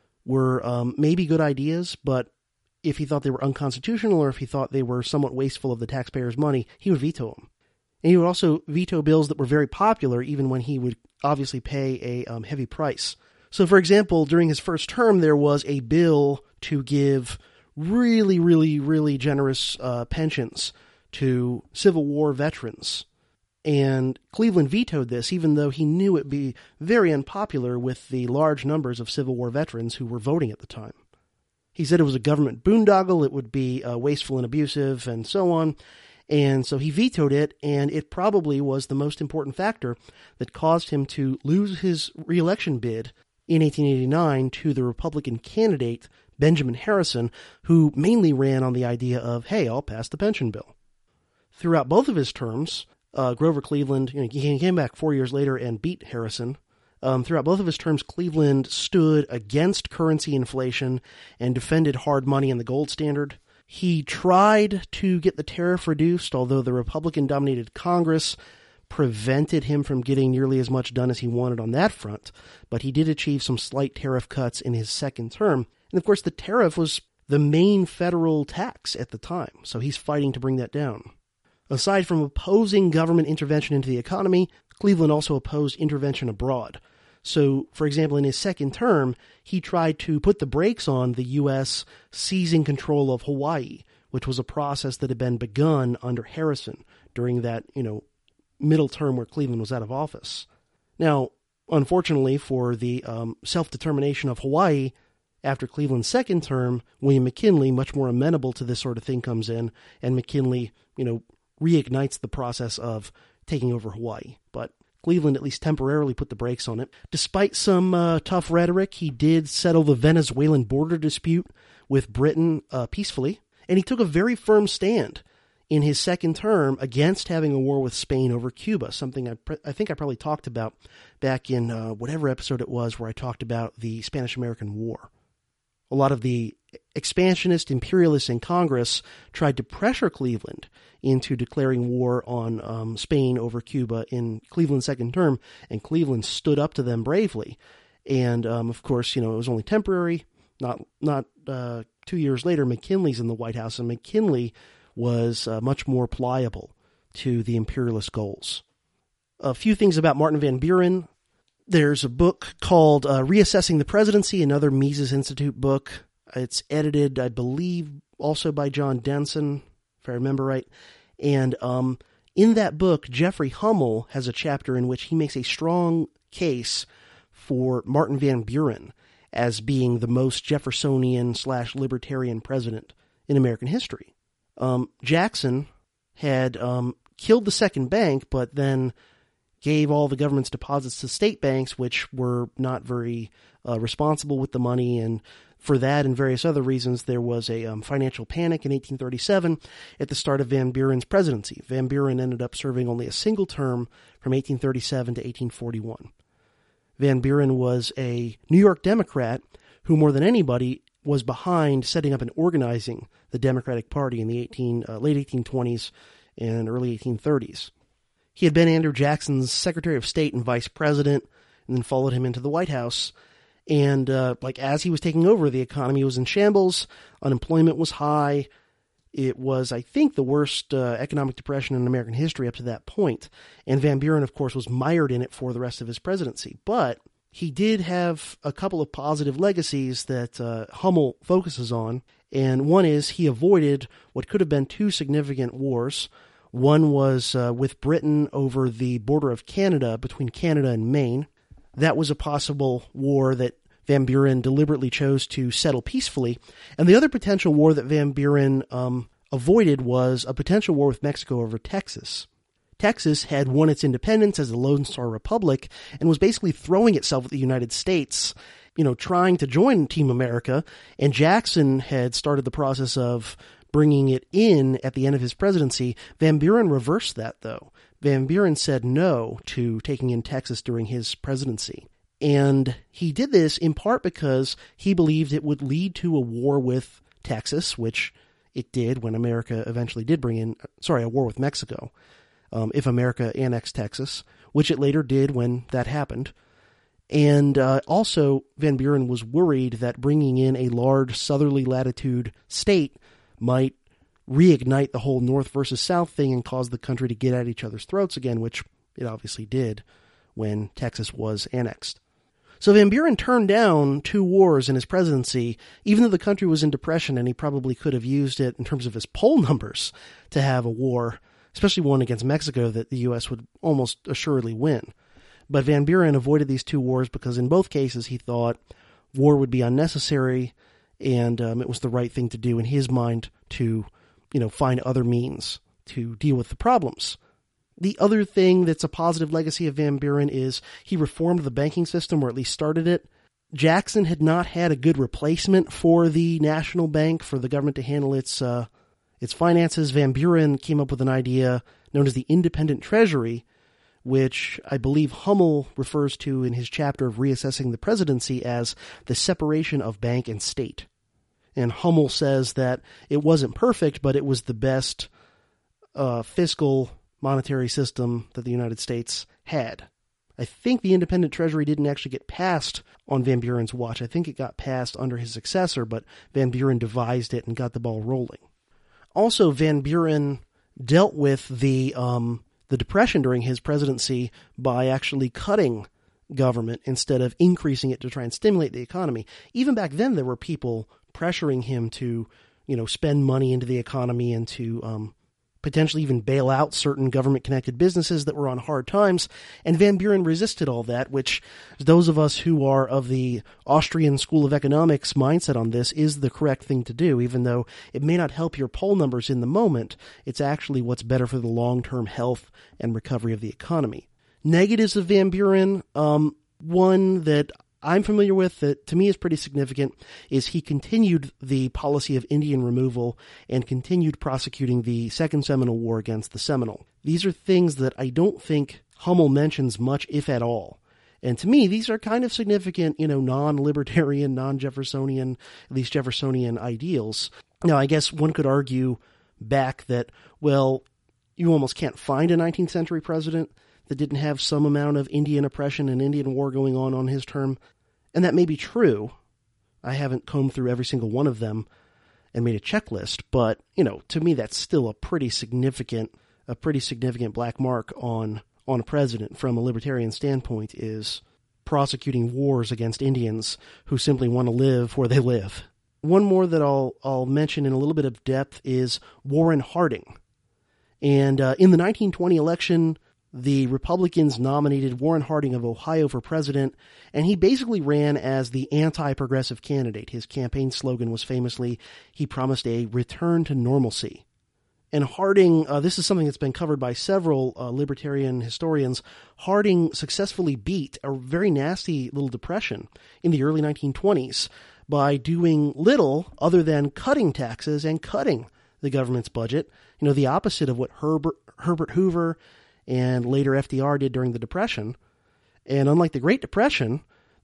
S1: maybe good ideas, but if he thought they were unconstitutional or if he thought they were somewhat wasteful of the taxpayers' money, he would veto them. And he would also veto bills that were very popular, even when he would obviously pay a heavy price. So, for example, during his first term, there was a bill to give really, really, really generous pensions to Civil War veterans. And Cleveland vetoed this, even though he knew it would be very unpopular with the large numbers of Civil War veterans who were voting at the time. He said it was a government boondoggle, it would be wasteful and abusive, and so on. And so he vetoed it, and it probably was the most important factor that caused him to lose his re-election bid in 1889 to the Republican candidate, Benjamin Harrison, who mainly ran on the idea of, hey, I'll pass the pension bill. Throughout both of his terms, Grover Cleveland, he came back 4 years later and beat Harrison. Throughout both of his terms, Cleveland stood against currency inflation and defended hard money and the gold standard. He tried to get the tariff reduced, although the Republican-dominated Congress prevented him from getting nearly as much done as he wanted on that front, but he did achieve some slight tariff cuts in his second term. And of course, the tariff was the main federal tax at the time, so he's fighting to bring that down. Aside from opposing government intervention into the economy, Cleveland also opposed intervention abroad. So, for example, in his second term, he tried to put the brakes on the U.S. seizing control of Hawaii, which was a process that had been begun under Harrison during that, middle term where Cleveland was out of office. Now, unfortunately for the self-determination of Hawaii, after Cleveland's second term, William McKinley, much more amenable to this sort of thing, comes in, and McKinley, reignites the process of taking over Hawaii. But Cleveland at least temporarily put the brakes on it. Despite some tough rhetoric, he did settle the Venezuelan border dispute with Britain peacefully, and he took a very firm stand in his second term against having a war with Spain over Cuba, something I think I probably talked about back in whatever episode it was where I talked about the Spanish-American War. A lot of the expansionist imperialists in Congress tried to pressure Cleveland into declaring war on Spain over Cuba in Cleveland's second term, and Cleveland stood up to them bravely. And, of course, it was only temporary. Not 2 years later, McKinley's in the White House, and McKinley was much more pliable to the imperialist goals. A few things about Martin Van Buren. There's a book called Reassessing the Presidency, another Mises Institute book. It's edited, I believe, also by John Denson, if I remember right. And in that book, Jeffrey Hummel has a chapter in which he makes a strong case for Martin Van Buren as being the most Jeffersonian/libertarian president in American history. Jackson had killed the second bank, but then gave all the government's deposits to state banks, which were not very responsible with the money. And for that and various other reasons, there was a financial panic in 1837 at the start of Van Buren's presidency. Van Buren ended up serving only a single term from 1837 to 1841. Van Buren was a New York Democrat who, more than anybody, was behind setting up and organizing the Democratic Party in the late 1820s and early 1830s. He had been Andrew Jackson's Secretary of State and Vice President, and then followed him into the White House. And as he was taking over, the economy was in shambles, unemployment was high. It was, I think, the worst economic depression in American history up to that point. And Van Buren, of course, was mired in it for the rest of his presidency. But he did have a couple of positive legacies that Hummel focuses on. And one is he avoided what could have been two significant wars. One was with Britain over the border of Canada, between Canada and Maine. That was a possible war that Van Buren deliberately chose to settle peacefully. And the other potential war that Van Buren avoided was a potential war with Mexico over Texas. Texas had won its independence as a Lone Star Republic and was basically throwing itself at the United States, trying to join Team America. And Jackson had started the process of bringing it in at the end of his presidency. Van Buren reversed that, though. Van Buren said no to taking in Texas during his presidency. And he did this in part because he believed it would lead to a war with Texas, which it did when America eventually did a war with Mexico, if America annexed Texas, which it later did when that happened. And also, Van Buren was worried that bringing in a large southerly latitude state might reignite the whole North versus South thing and cause the country to get at each other's throats again, which it obviously did when Texas was annexed. So Van Buren turned down two wars in his presidency, even though the country was in depression, and he probably could have used it in terms of his poll numbers to have a war, especially one against Mexico that the U.S. would almost assuredly win. But Van Buren avoided these two wars because in both cases he thought war would be unnecessary, and it was the right thing to do in his mind to find other means to deal with the problems. The other thing that's a positive legacy of Van Buren is he reformed the banking system, or at least started it. Jackson had not had a good replacement for the national bank, for the government to handle its finances. Van Buren came up with an idea known as the independent treasury, which I believe Hummel refers to in his chapter of Reassessing the Presidency as the separation of bank and state. And Hummel says that it wasn't perfect, but it was the best fiscal monetary system that the United States had. I think the independent treasury didn't actually get passed on Van Buren's watch. I think it got passed under his successor, but Van Buren devised it and got the ball rolling. Also, Van Buren dealt with the Depression during his presidency by actually cutting government instead of increasing it to try and stimulate the economy. Even back then, there were people pressuring him to, spend money into the economy and to potentially even bail out certain government-connected businesses that were on hard times. And Van Buren resisted all that, which those of us who are of the Austrian School of Economics mindset on this is the correct thing to do, even though it may not help your poll numbers in the moment. It's actually what's better for the long-term health and recovery of the economy. Negatives of Van Buren, one that I'm familiar with that to me is pretty significant is he continued the policy of Indian removal and continued prosecuting the Second Seminole War against the Seminole. These are things that I don't think Hummel mentions much, if at all. And to me, these are kind of significant, non-libertarian, non-Jeffersonian, at least Jeffersonian ideals. Now, I guess one could argue back that, well, you almost can't find a 19th century president that didn't have some amount of Indian oppression and Indian war going on his term. And that may be true. I haven't combed through every single one of them and made a checklist, but, to me that's still a pretty significant black mark on a president from a libertarian standpoint, is prosecuting wars against Indians who simply want to live where they live. One more that I'll mention in a little bit of depth is Warren Harding. And in the 1920 election, the Republicans nominated Warren Harding of Ohio for president, and he basically ran as the anti-progressive candidate. His campaign slogan was famously, he promised a return to normalcy. And Harding, this is something that's been covered by several libertarian historians, Harding successfully beat a very nasty little depression in the early 1920s by doing little other than cutting taxes and cutting the government's budget, the opposite of what Herbert Hoover and later FDR did during the Depression. And unlike the Great Depression,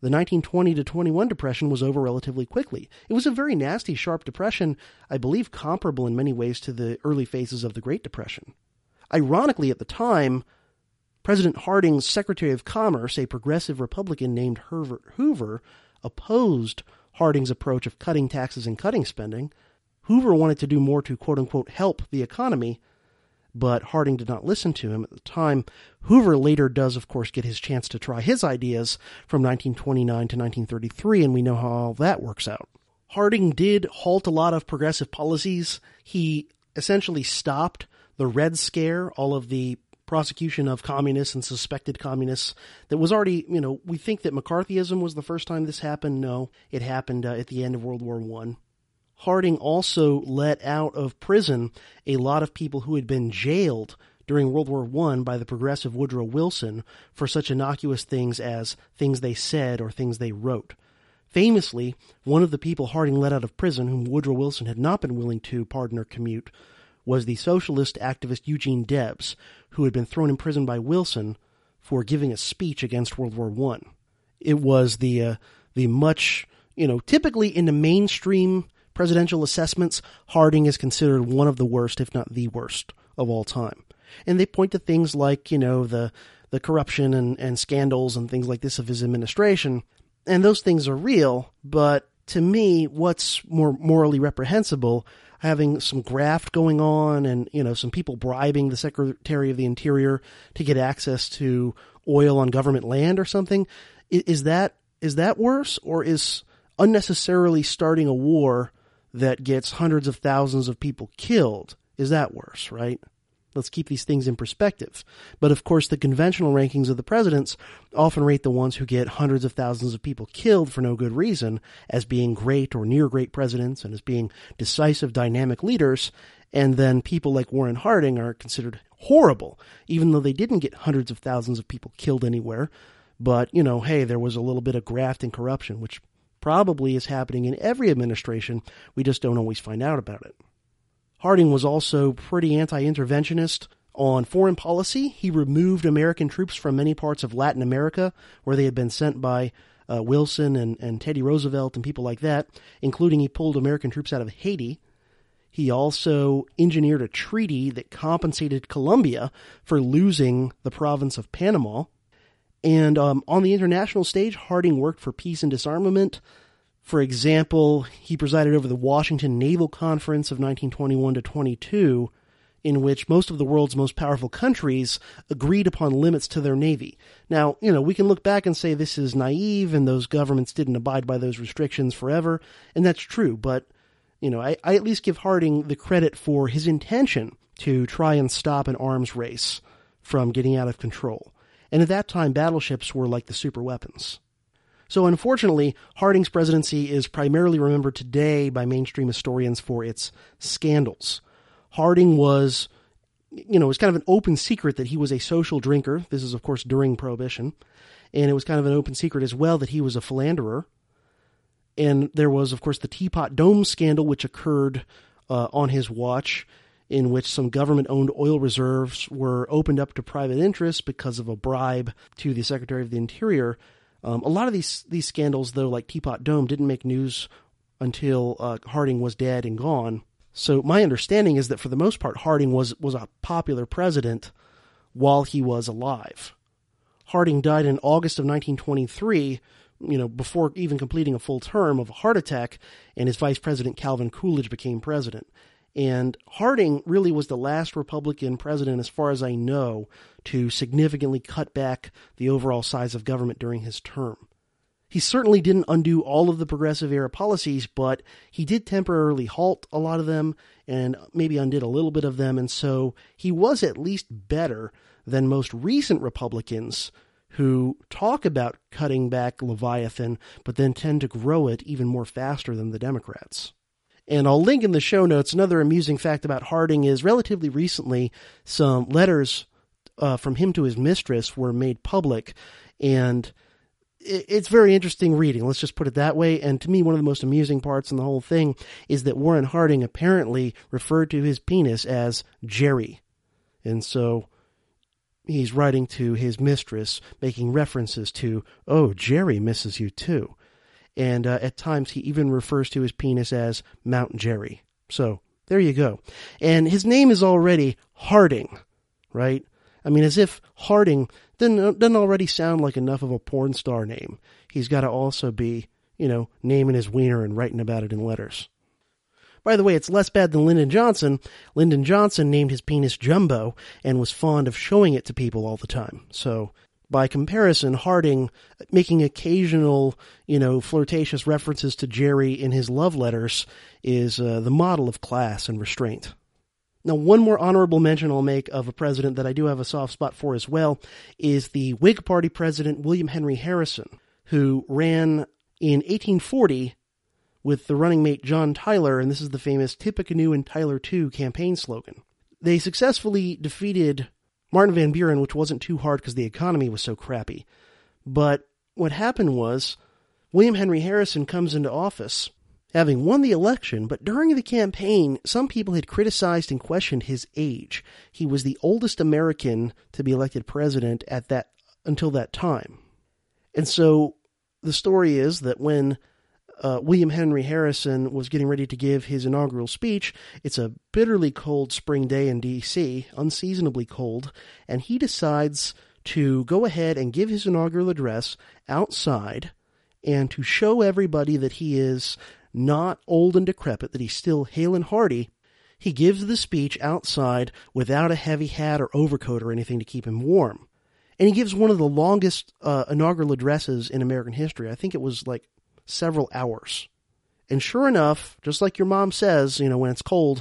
S1: the 1920 to 21 depression was over relatively quickly. It was a very nasty, sharp depression, I believe comparable in many ways to the early phases of the Great Depression. Ironically, at the time, President Harding's Secretary of Commerce, a progressive Republican named Herbert Hoover, opposed Harding's approach of cutting taxes and cutting spending. Hoover wanted to do more to quote-unquote help the economy, but Harding did not listen to him at the time. Hoover later does, of course, get his chance to try his ideas from 1929 to 1933, and we know how all that works out. Harding did halt a lot of progressive policies. He essentially stopped the Red Scare, all of the prosecution of communists and suspected communists that was already, we think that McCarthyism was the first time this happened. No, it happened at the end of World War I. Harding also let out of prison a lot of people who had been jailed during World War I by the progressive Woodrow Wilson for such innocuous things as things they said or things they wrote. Famously, one of the people Harding let out of prison, whom Woodrow Wilson had not been willing to pardon or commute, was the socialist activist Eugene Debs, who had been thrown in prison by Wilson for giving a speech against World War I. It was the much, typically in the mainstream presidential assessments, Harding is considered one of the worst, if not the worst, of all time. And they point to things like, the corruption and scandals and things like this of his administration. And those things are real, but to me, what's more morally reprehensible, having some graft going on and, some people bribing the Secretary of the Interior to get access to oil on government land or something, is that worse, or is unnecessarily starting a war that gets hundreds of thousands of people killed, is that worse, right? Let's keep these things in perspective. But of course, the conventional rankings of the presidents often rate the ones who get hundreds of thousands of people killed for no good reason as being great or near great presidents and as being decisive, dynamic leaders. And then people like Warren Harding are considered horrible, even though they didn't get hundreds of thousands of people killed anywhere. But, hey, there was a little bit of graft and corruption, which probably is happening in every administration. We just don't always find out about it. Harding was also pretty anti-interventionist on foreign policy. He removed American troops from many parts of Latin America where they had been sent by Wilson and Teddy Roosevelt and people like that, including he pulled American troops out of Haiti. He also engineered a treaty that compensated Colombia for losing the province of Panama. And on the international stage, Harding worked for peace and disarmament. For example, he presided over the Washington Naval Conference of 1921 to 22, in which most of the world's most powerful countries agreed upon limits to their navy. Now, we can look back and say this is naive and those governments didn't abide by those restrictions forever, and that's true, but, I at least give Harding the credit for his intention to try and stop an arms race from getting out of control. And at that time, battleships were like the superweapons. So unfortunately, Harding's presidency is primarily remembered today by mainstream historians for its scandals. Harding was, it was kind of an open secret that he was a social drinker. This is, of course, during Prohibition. And it was kind of an open secret as well that he was a philanderer. And there was, of course, the Teapot Dome scandal, which occurred on his watch, in which some government-owned oil reserves were opened up to private interests because of a bribe to the Secretary of the Interior. A lot of these scandals, though, like Teapot Dome, didn't make news until Harding was dead and gone. So my understanding is that for the most part, Harding was a popular president while he was alive. Harding died in August of 1923, before even completing a full term, of a heart attack, and his vice president Calvin Coolidge became president. And Harding really was the last Republican president, as far as I know, to significantly cut back the overall size of government during his term. He certainly didn't undo all of the progressive era policies, but he did temporarily halt a lot of them and maybe undid a little bit of them. And so he was at least better than most recent Republicans who talk about cutting back Leviathan, but then tend to grow it even more faster than the Democrats. And I'll link in the show notes. Another amusing fact about Harding is relatively recently, some letters from him to his mistress were made public, and it's very interesting reading. Let's just put it that way. And to me, one of the most amusing parts in the whole thing is that Warren Harding apparently referred to his penis as Jerry. And so he's writing to his mistress, making references to, oh, Jerry misses you too. And at times he even refers to his penis as Mount Jerry. So there you go. And his name is already Harding, right? I mean, as if Harding doesn't already sound like enough of a porn star name. He's got to also be, naming his wiener and writing about it in letters. By the way, it's less bad than Lyndon Johnson. Lyndon Johnson named his penis Jumbo and was fond of showing it to people all the time. So, by comparison, Harding making occasional, flirtatious references to Jerry in his love letters is the model of class and restraint. Now, one more honorable mention I'll make of a president that I do have a soft spot for as well is the Whig Party president William Henry Harrison, who ran in 1840 with the running mate John Tyler, and this is the famous Tippecanoe and Tyler too campaign slogan. They successfully defeated Martin Van Buren, which wasn't too hard because the economy was so crappy. But what happened was William Henry Harrison comes into office, having won the election, but during the campaign, some people had criticized and questioned his age. He was the oldest American to be elected president until that time. And so the story is that when William Henry Harrison was getting ready to give his inaugural speech, it's a bitterly cold spring day in D.C., unseasonably cold, and he decides to go ahead and give his inaugural address outside and to show everybody that he is not old and decrepit, that he's still hale and hearty. He gives the speech outside without a heavy hat or overcoat or anything to keep him warm. And he gives one of the longest inaugural addresses in American history. I think it was like several hours. And sure enough, just like your mom says, when it's cold,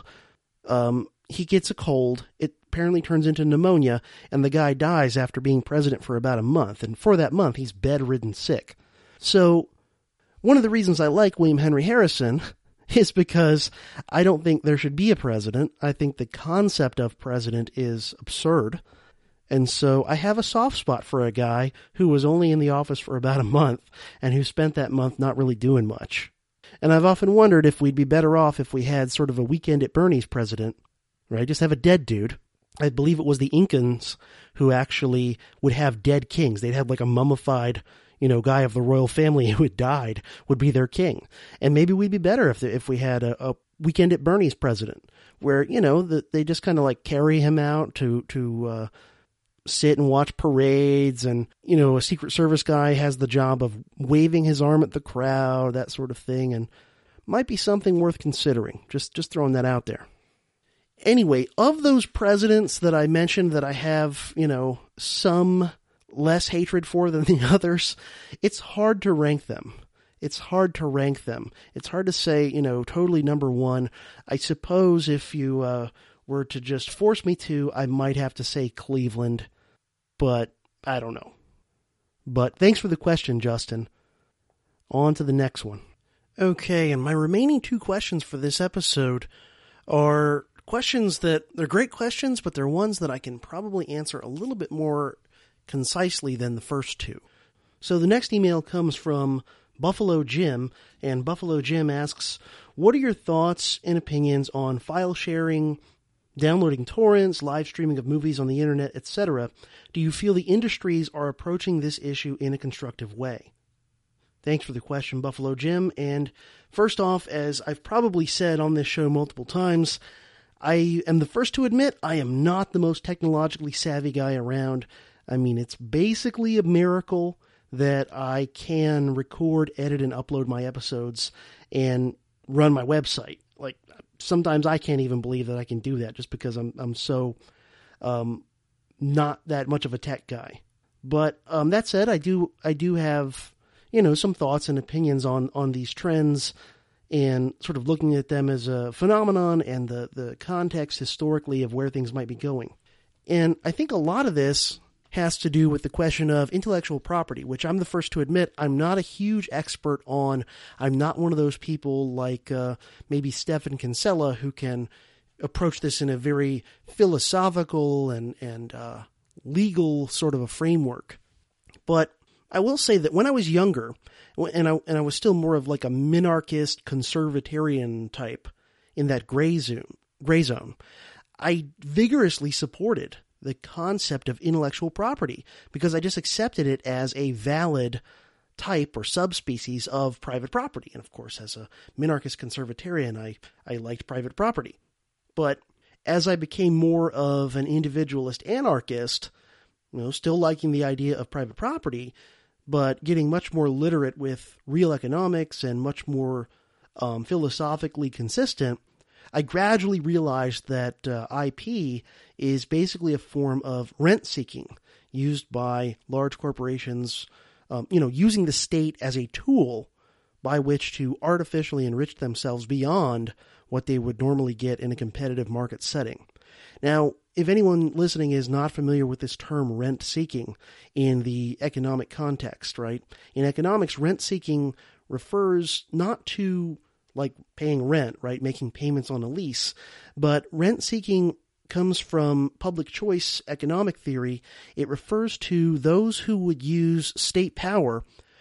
S1: he gets a cold. It apparently turns into pneumonia, and the guy dies after being president for about a month. And for that month, he's bedridden sick. So one of the reasons I like William Henry Harrison is because I don't think there should be a president. I think the concept of president is absurd. And so I have a soft spot for a guy who was only in the office for about a month and who spent that month not really doing much. And I've often wondered if we'd be better off if we had sort of a Weekend at Bernie's president, right? Just have a dead dude. I believe it was the Incans who actually would have dead kings. They'd have like a mummified, guy of the royal family who had died would be their king. And maybe we'd be better if we had a Weekend at Bernie's president where, they just kind of like carry him out to sit and watch parades, and a Secret Service guy has the job of waving his arm at the crowd, that sort of thing, and might be something worth considering. Just throwing that out there. Anyway, of those presidents that I mentioned that I have, some less hatred for than the others, it's hard to rank them. It's hard to say, totally number one. I suppose if you were to just force me to, I might have to say Cleveland, but I don't know. But thanks for the question, Justin. On to the next one. Okay, and my remaining two questions for this episode are questions that, they're great questions, but they're ones that I can probably answer a little bit more concisely than the first two. So the next email comes from Buffalo Jim, and Buffalo Jim asks, what are your thoughts and opinions on file sharing, downloading torrents, live streaming of movies on the internet, etc.? Do you feel the industries are approaching this issue in a constructive way? Thanks for the question, Buffalo Jim. And first off, as I've probably said on this show multiple times, I am the first to admit I am not the most technologically savvy guy around. I mean, it's basically a miracle that I can record, edit, and upload my episodes and run my website. Like, sometimes I can't even believe that I can do that just because I'm so not that much of a tech guy. But that said, I do have some thoughts and opinions on these trends and sort of looking at them as a phenomenon and the context historically of where things might be going. And I think a lot of this has to do with the question of intellectual property, which I'm the first to admit I'm not a huge expert on. I'm not one of those people like maybe Stephan Kinsella who can approach this in a very philosophical and legal sort of a framework. But I will say that when I was younger, and I was still more of like a minarchist conservatarian type in that gray zone, I vigorously supported the concept of intellectual property because I just accepted it as a valid type or subspecies of private property. And of course, as a minarchist conservatarian, I liked private property. But as I became more of an individualist anarchist, still liking the idea of private property, but getting much more literate with real economics and much more philosophically consistent, I gradually realized that IP is basically a form of rent seeking used by large corporations, using the state as a tool by which to artificially enrich themselves beyond what they would normally get in a competitive market setting. Now, if anyone listening is not familiar with this term rent seeking in the economic context, right? In economics, rent seeking refers not to like paying rent, right? Making payments on a lease, but rent seeking comes from public choice economic theory. It refers to those who would use state power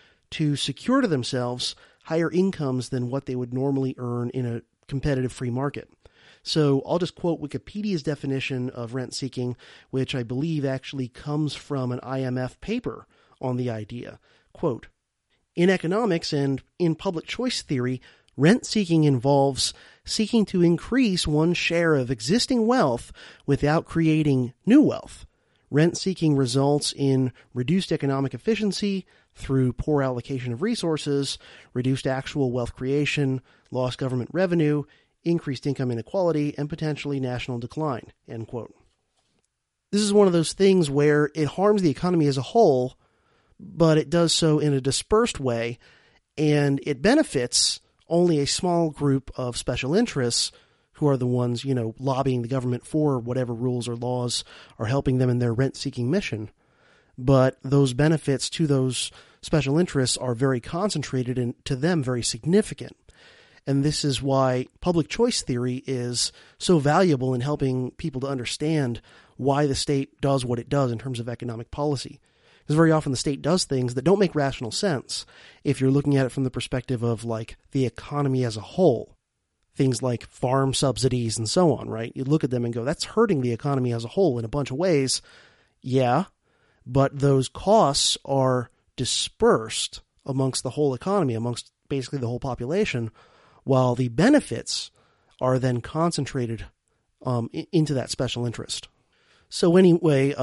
S1: to secure to themselves higher incomes than what they would normally earn in a competitive free market. So I'll just quote Wikipedia's definition of rent seeking, which I believe actually comes from an IMF paper on the idea. Quote, "In economics and in public choice theory, rent seeking involves seeking to increase one's share of existing wealth without creating new wealth. Rent seeking results in reduced economic efficiency through poor allocation of resources, reduced actual wealth creation, lost government revenue, increased income inequality, and potentially national decline." End quote. This is one of those things where it harms the economy as a whole, but it does so in a dispersed way, and it benefits only a small group of special interests who are the ones, lobbying the government for whatever rules or laws are helping them in their rent-seeking mission. But those benefits to those special interests are very concentrated and to them very significant. And this is why public choice theory is so valuable in helping people to understand why the state does what it does in terms of economic policy. Because very often the state does things that don't make rational sense if you're looking at it from the perspective of like the economy as a whole. Things like farm subsidies and so on, right? You look at them and go, that's hurting the economy as a whole in a bunch of ways. Yeah, but those costs are dispersed amongst the whole economy, amongst basically the whole population, while the benefits are then concentrated into that special interest. So anyway,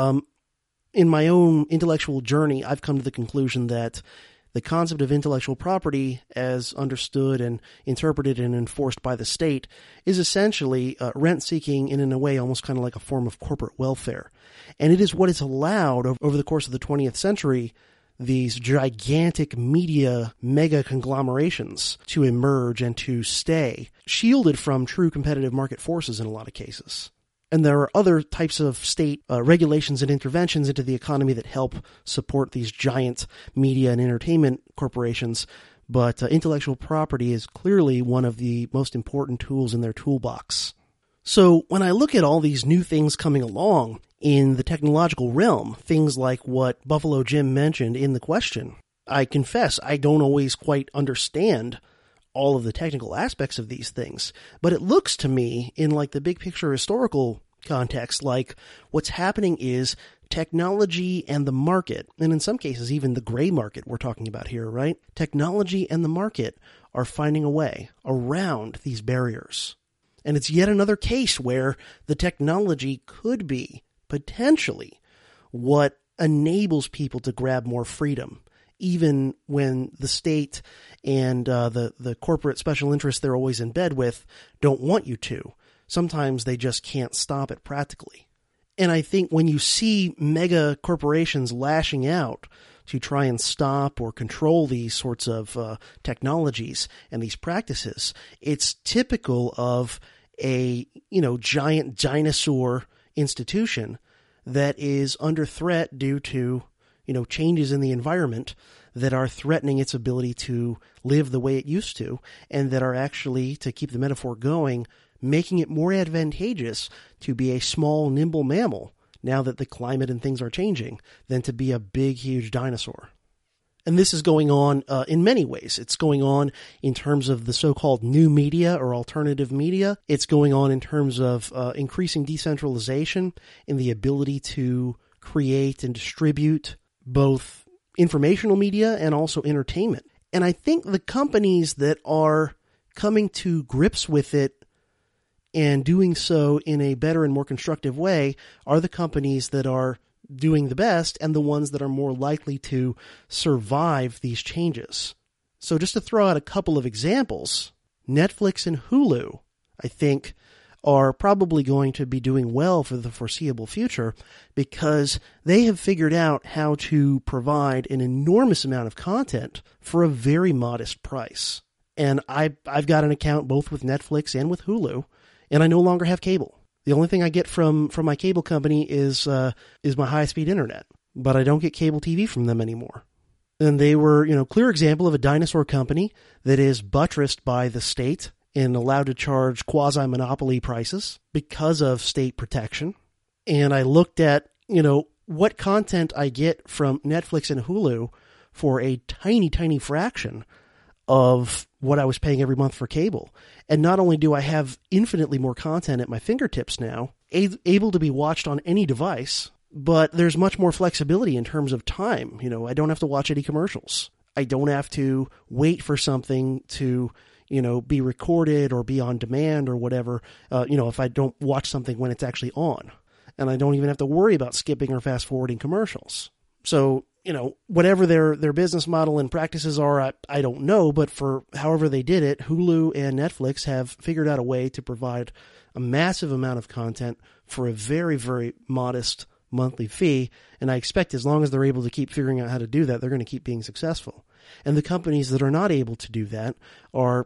S1: in my own intellectual journey, I've come to the conclusion that the concept of intellectual property, as understood and interpreted and enforced by the state, is essentially rent-seeking and in a way almost kind of like a form of corporate welfare. And it is what has allowed, over the course of the 20th century, these gigantic media mega conglomerations to emerge and to stay, shielded from true competitive market forces in a lot of cases. And there are other types of state regulations and interventions into the economy that help support these giant media and entertainment corporations. But intellectual property is clearly one of the most important tools in their toolbox. So when I look at all these new things coming along in the technological realm, things like what Buffalo Jim mentioned in the question, I confess I don't always quite understand all of the technical aspects of these things, but it looks to me in like the big picture historical context like what's happening is technology and the market, and in some cases even the gray market we're talking about here, right? Technology and the market are finding a way around these barriers. And it's yet another case where the technology could be potentially what enables people to grab more freedom, even when the state and the corporate special interests they're always in bed with don't want you to. Sometimes they just can't stop it practically. And I think when you see mega corporations lashing out to try and stop or control these sorts of technologies and these practices, it's typical of a giant dinosaur institution that is under threat due to changes in the environment that are threatening its ability to live the way it used to, and that are actually, to keep the metaphor going, making it more advantageous to be a small, nimble mammal now that the climate and things are changing than to be a big, huge dinosaur. And this is going on in many ways. It's going on in terms of the so-called new media or alternative media. It's going on in terms of increasing decentralization and the ability to create and distribute both informational media and also entertainment. And I think the companies that are coming to grips with it and doing so in a better and more constructive way are the companies that are doing the best and the ones that are more likely to survive these changes. So just to throw out a couple of examples, Netflix and Hulu, I think, are probably going to be doing well for the foreseeable future because they have figured out how to provide an enormous amount of content for a very modest price. And I've got an account both with Netflix and with Hulu, and I no longer have cable. The only thing I get from my cable company is my high-speed internet, but I don't get cable TV from them anymore. And they were, clear example of a dinosaur company that is buttressed by the state and allowed to charge quasi-monopoly prices because of state protection. And I looked at, what content I get from Netflix and Hulu for a tiny, tiny fraction of what I was paying every month for cable. And not only do I have infinitely more content at my fingertips now, able to be watched on any device, but there's much more flexibility in terms of time. I don't have to watch any commercials. I don't have to wait for something to, be recorded or be on demand or whatever, if I don't watch something when it's actually on. And I don't even have to worry about skipping or fast forwarding commercials. So, whatever their business model and practices are, I don't know, but for however they did it, Hulu and Netflix have figured out a way to provide a massive amount of content for a very, very modest monthly fee. And I expect as long as they're able to keep figuring out how to do that, they're going to keep being successful. And the companies that are not able to do that are,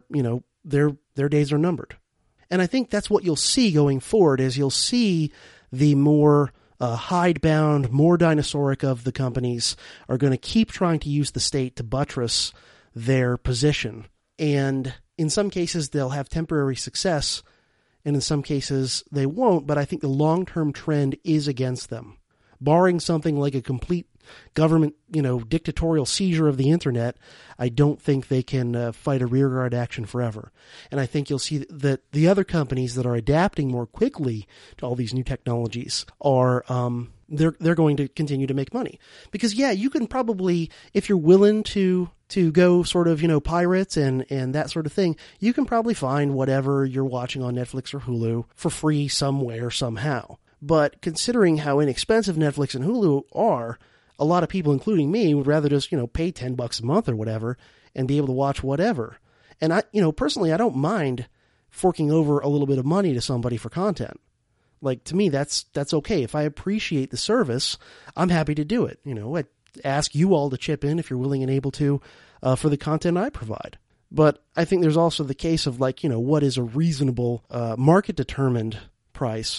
S1: their days are numbered. And I think that's what you'll see going forward is you'll see the more hidebound, more dinosauric of the companies are going to keep trying to use the state to buttress their position. And in some cases, they'll have temporary success, and in some cases, they won't, but I think the long-term trend is against them. Barring something like a complete government, dictatorial seizure of the internet, I don't think they can fight a rearguard action forever. And I think you'll see that the other companies that are adapting more quickly to all these new technologies are, they're going to continue to make money. Because you can probably, if you're willing to go sort of, pirates and that sort of thing, you can probably find whatever you're watching on Netflix or Hulu for free somewhere, somehow. But considering how inexpensive Netflix and Hulu are, a lot of people, including me, would rather just, pay $10 a month or whatever and be able to watch whatever. And I, personally, I don't mind forking over a little bit of money to somebody for content. Like, to me, that's okay. If I appreciate the service, I'm happy to do it. I ask you all to chip in if you're willing and able to for the content I provide. But I think there's also the case of what is a reasonable market-determined price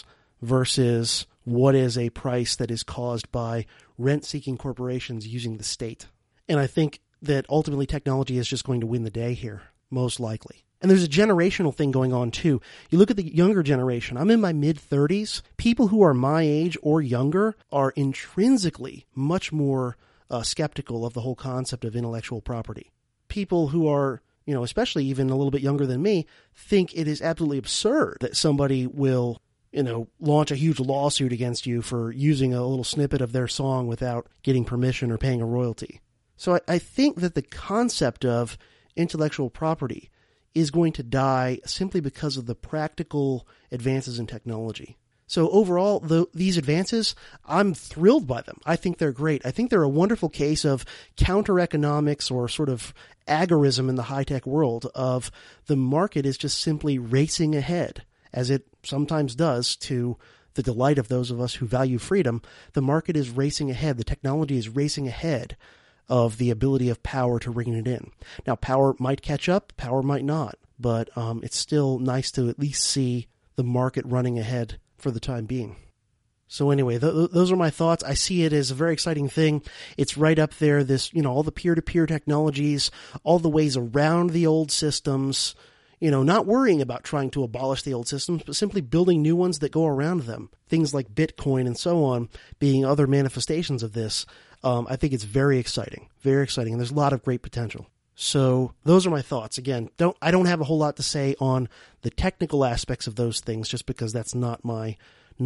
S1: versus what is a price that is caused by rent-seeking corporations using the state. And I think that ultimately technology is just going to win the day here, most likely. And there's a generational thing going on too. You look at the younger generation. I'm in my mid-30s. People who are my age or younger are intrinsically much more skeptical of the whole concept of intellectual property. People who are, especially even a little bit younger than me, think it is absolutely absurd that somebody will launch a huge lawsuit against you for using a little snippet of their song without getting permission or paying a royalty. So I think that the concept of intellectual property is going to die simply because of the practical advances in technology. So overall, these advances, I'm thrilled by them. I think they're great. I think they're a wonderful case of counter-economics or sort of agorism in the high-tech world of the market is just simply racing ahead, as it sometimes does to the delight of those of us who value freedom. The market is racing ahead. The technology is racing ahead of the ability of power to rein it in. Now, power might catch up, power might not, but it's still nice to at least see the market running ahead for the time being. So anyway, those are my thoughts. I see it as a very exciting thing. It's right up there, all the peer-to-peer technologies, all the ways around the old systems, not worrying about trying to abolish the old systems, but simply building new ones that go around them. Things like Bitcoin and so on being other manifestations of this. I think it's very exciting, and there's a lot of great potential. So those are my thoughts. Again, I don't have a whole lot to say on the technical aspects of those things, just because that's not my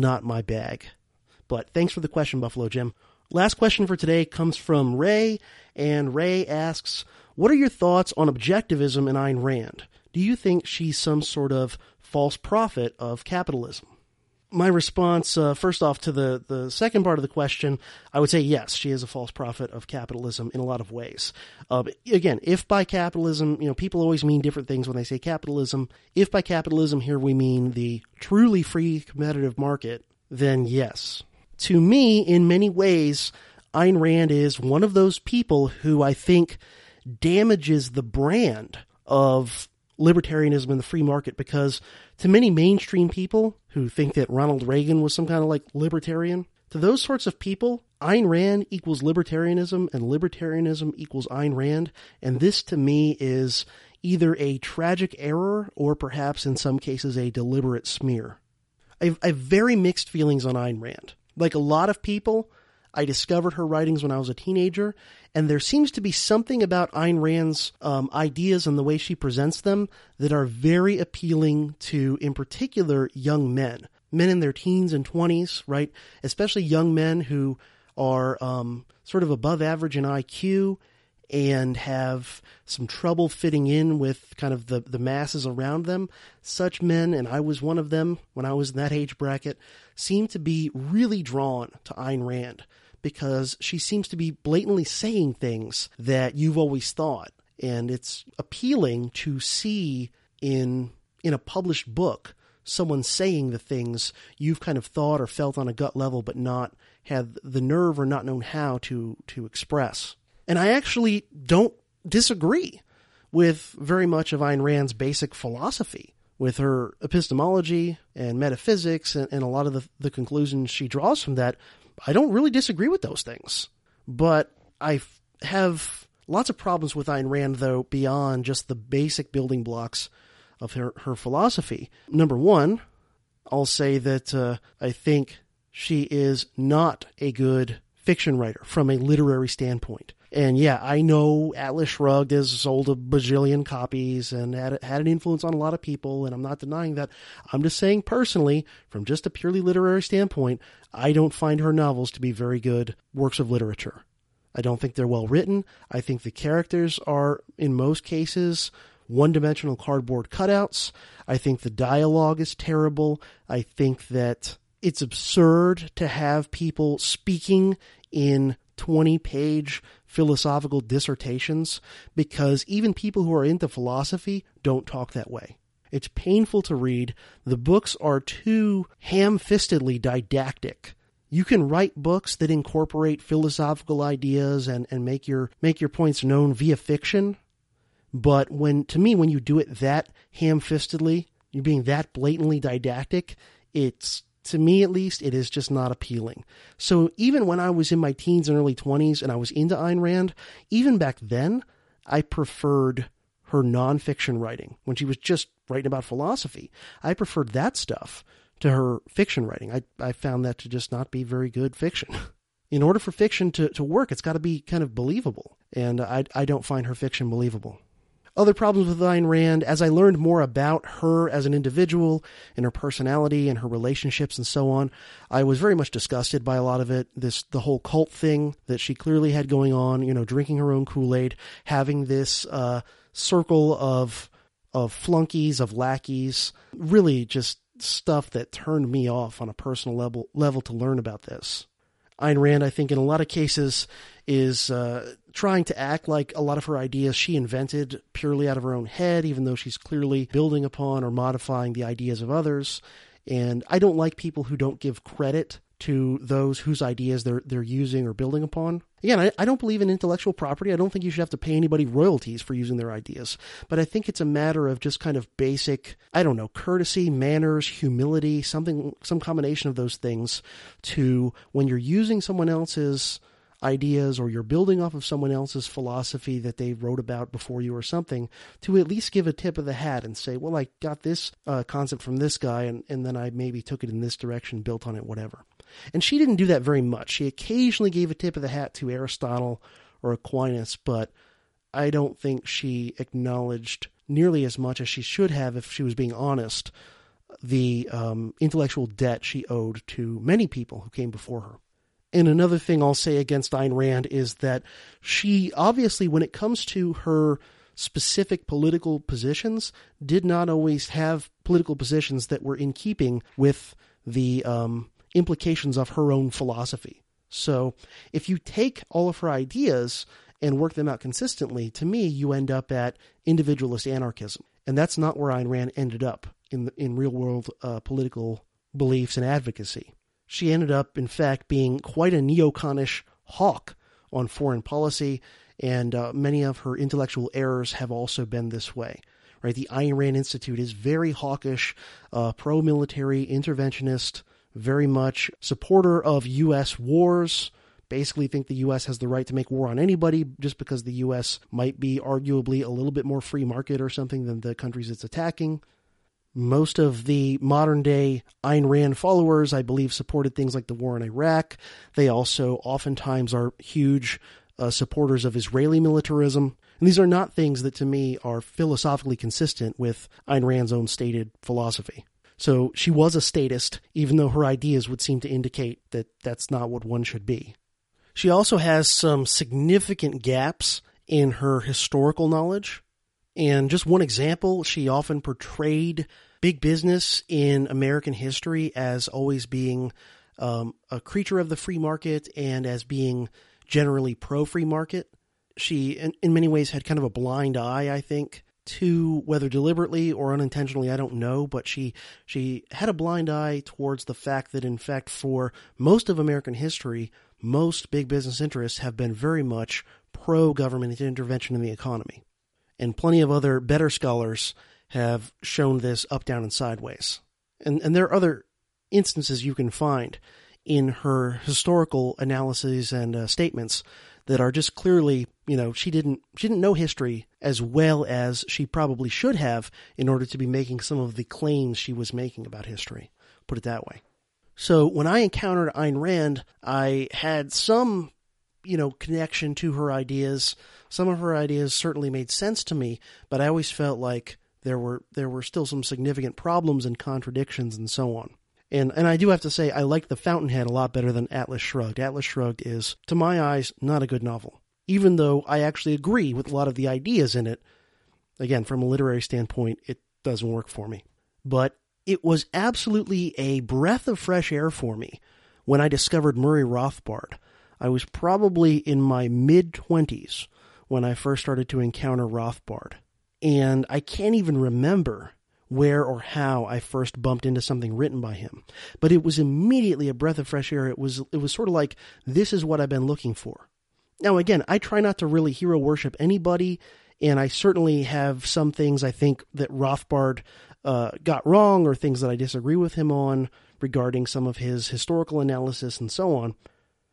S1: bag. But thanks for the question, Buffalo Jim. Last question for today comes from Ray, and Ray asks, what are your thoughts on objectivism in Ayn Rand? Do you think she's some sort of false prophet of capitalism? My response, first off, to the second part of the question, I would say yes, she is a false prophet of capitalism in a lot of ways. Again, if by capitalism, people always mean different things when they say capitalism. If by capitalism here we mean the truly free competitive market, then yes. To me, in many ways, Ayn Rand is one of those people who I think damages the brand of libertarianism in the free market, because to many mainstream people who think that Ronald Reagan was some kind of like libertarian, to those sorts of people, Ayn Rand equals libertarianism and libertarianism equals Ayn Rand. And this to me is either a tragic error or perhaps in some cases a deliberate smear. I have very mixed feelings on Ayn Rand. Like a lot of people, I discovered her writings when I was a teenager, and there seems to be something about Ayn Rand's ideas and the way she presents them that are very appealing to, in particular, young men in their teens and 20s, right? Especially young men who are sort of above average in IQ and have some trouble fitting in with kind of the masses around them. Such men, and I was one of them when I was in that age bracket, seem to be really drawn to Ayn Rand because she seems to be blatantly saying things that you've always thought. And it's appealing to see in a published book someone saying the things you've kind of thought or felt on a gut level but not had the nerve or not known how to express. And I actually don't disagree with very much of Ayn Rand's basic philosophy, with her epistemology and metaphysics and a lot of the conclusions she draws from that. I don't really disagree with those things. But I have lots of problems with Ayn Rand, though, beyond just the basic building blocks of her philosophy. Number one, I'll say that I think she is not a good fiction writer from a literary standpoint. And yeah, I know Atlas Shrugged has sold a bajillion copies and had an influence on a lot of people, and I'm not denying that. I'm just saying personally, from just a purely literary standpoint, I don't find her novels to be very good works of literature. I don't think they're well written. I think the characters are, in most cases, one-dimensional cardboard cutouts. I think the dialogue is terrible. I think that it's absurd to have people speaking in 20-page philosophical dissertations, because even people who are into philosophy don't talk that way. It's painful to read. The books are too ham-fistedly didactic. You can write books that incorporate philosophical ideas and make your points known via fiction, but when you do it that ham-fistedly, you're being that blatantly didactic, to me, at least, it is just not appealing. So even when I was in my teens and early 20s and I was into Ayn Rand, even back then, I preferred her nonfiction writing. When she was just writing about philosophy, I preferred that stuff to her fiction writing. I found that to just not be very good fiction. In order for fiction to work, it's got to be kind of believable. And I don't find her fiction believable. Other problems with Ayn Rand, as I learned more about her as an individual and her personality and her relationships and so on, I was very much disgusted by a lot of it. The whole cult thing that she clearly had going on, drinking her own Kool-Aid, having this circle of flunkies, of lackeys, really just stuff that turned me off on a personal level to learn about this. Ayn Rand, I think, in a lot of cases is trying to act like a lot of her ideas she invented purely out of her own head, even though she's clearly building upon or modifying the ideas of others. And I don't like people who don't give credit to those whose ideas they're using or building upon. Again, I don't believe in intellectual property. I don't think you should have to pay anybody royalties for using their ideas. But I think it's a matter of just kind of basic, courtesy, manners, humility, some combination of those things to when you're using someone else's ideas or you're building off of someone else's philosophy that they wrote about before you or something, to at least give a tip of the hat and say, well, I got this concept from this guy and then I maybe took it in this direction, built on it, whatever. And she didn't do that very much. She occasionally gave a tip of the hat to Aristotle or Aquinas, but I don't think she acknowledged nearly as much as she should have, if she was being honest, the intellectual debt she owed to many people who came before her. And another thing I'll say against Ayn Rand is that she obviously, when it comes to her specific political positions, did not always have political positions that were in keeping with the implications of her own philosophy. So if you take all of her ideas and work them out consistently, to me, you end up at individualist anarchism. And that's not where Ayn Rand ended up in real-world political beliefs and advocacy. She ended up, in fact, being quite a neoconish hawk on foreign policy, and many of her intellectual errors have also been this way. Right? The Ayn Rand Institute is very hawkish, pro-military, interventionist, very much supporter of U.S. wars, basically think the U.S. has the right to make war on anybody just because the U.S. might be arguably a little bit more free market or something than the countries it's attacking. Most of the modern-day Ayn Rand followers, I believe, supported things like the war in Iraq. They also oftentimes are huge supporters of Israeli militarism. And these are not things that, to me, are philosophically consistent with Ayn Rand's own stated philosophy. So she was a statist, even though her ideas would seem to indicate that that's not what one should be. She also has some significant gaps in her historical knowledge. And just one example, she often portrayed big business in American history as always being a creature of the free market and as being generally pro-free market. She, in many ways, had kind of a blind eye, I think, to, whether deliberately or unintentionally, I don't know, but she had a blind eye towards the fact that, in fact, for most of American history, most big business interests have been very much pro-government intervention in the economy. And plenty of other better scholars have shown this up, down, and sideways. And there are other instances you can find in her historical analyses and statements that are just clearly, she didn't know history as well as she probably should have in order to be making some of the claims she was making about history. Put it that way. So when I encountered Ayn Rand, I had some connection to her ideas. Some of her ideas certainly made sense to me, but I always felt like there were still some significant problems and contradictions and so on. And I do have to say, I liked The Fountainhead a lot better than Atlas Shrugged. Atlas Shrugged is, to my eyes, not a good novel. Even though I actually agree with a lot of the ideas in it, again, from a literary standpoint, it doesn't work for me. But it was absolutely a breath of fresh air for me when I discovered Murray Rothbard. I was probably in my mid-20s when I first started to encounter Rothbard. And I can't even remember where or how I first bumped into something written by him. But it was immediately a breath of fresh air. It was sort of like, this is what I've been looking for. Now, again, I try not to really hero worship anybody, and I certainly have some things I think that Rothbard got wrong or things that I disagree with him on regarding some of his historical analysis and so on.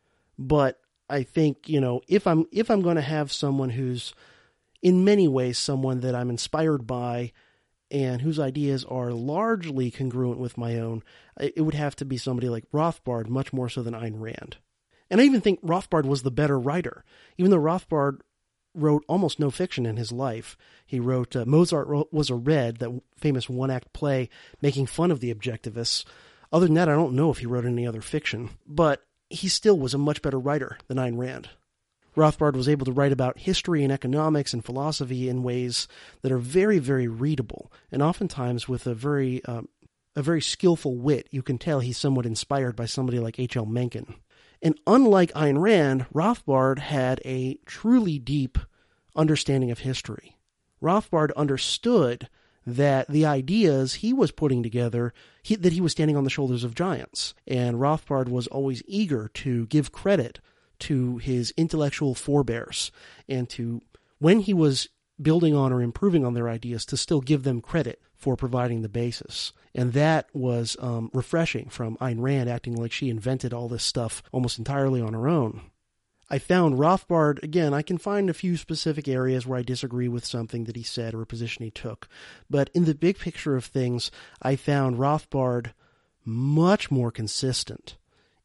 S1: But I think, if I'm going to have someone who's in many ways someone that I'm inspired by and whose ideas are largely congruent with my own, it would have to be somebody like Rothbard, much more so than Ayn Rand. And I even think Rothbard was the better writer. Even though Rothbard wrote almost no fiction in his life, he wrote Mozart Was a Red, that famous one-act play making fun of the objectivists. Other than that, I don't know if he wrote any other fiction. But he still was a much better writer than Ayn Rand. Rothbard was able to write about history and economics and philosophy in ways that are very, very readable, and oftentimes with a very skillful wit. You can tell he's somewhat inspired by somebody like H.L. Mencken. And unlike Ayn Rand, Rothbard had a truly deep understanding of history. Rothbard understood that the ideas he was putting together, that he was standing on the shoulders of giants. And Rothbard was always eager to give credit to his intellectual forebears and to, when he was building on or improving on their ideas, to still give them credit for providing the basis. And that was refreshing from Ayn Rand acting like she invented all this stuff almost entirely on her own. I found Rothbard, again, I can find a few specific areas where I disagree with something that he said or a position he took. But in the big picture of things, I found Rothbard much more consistent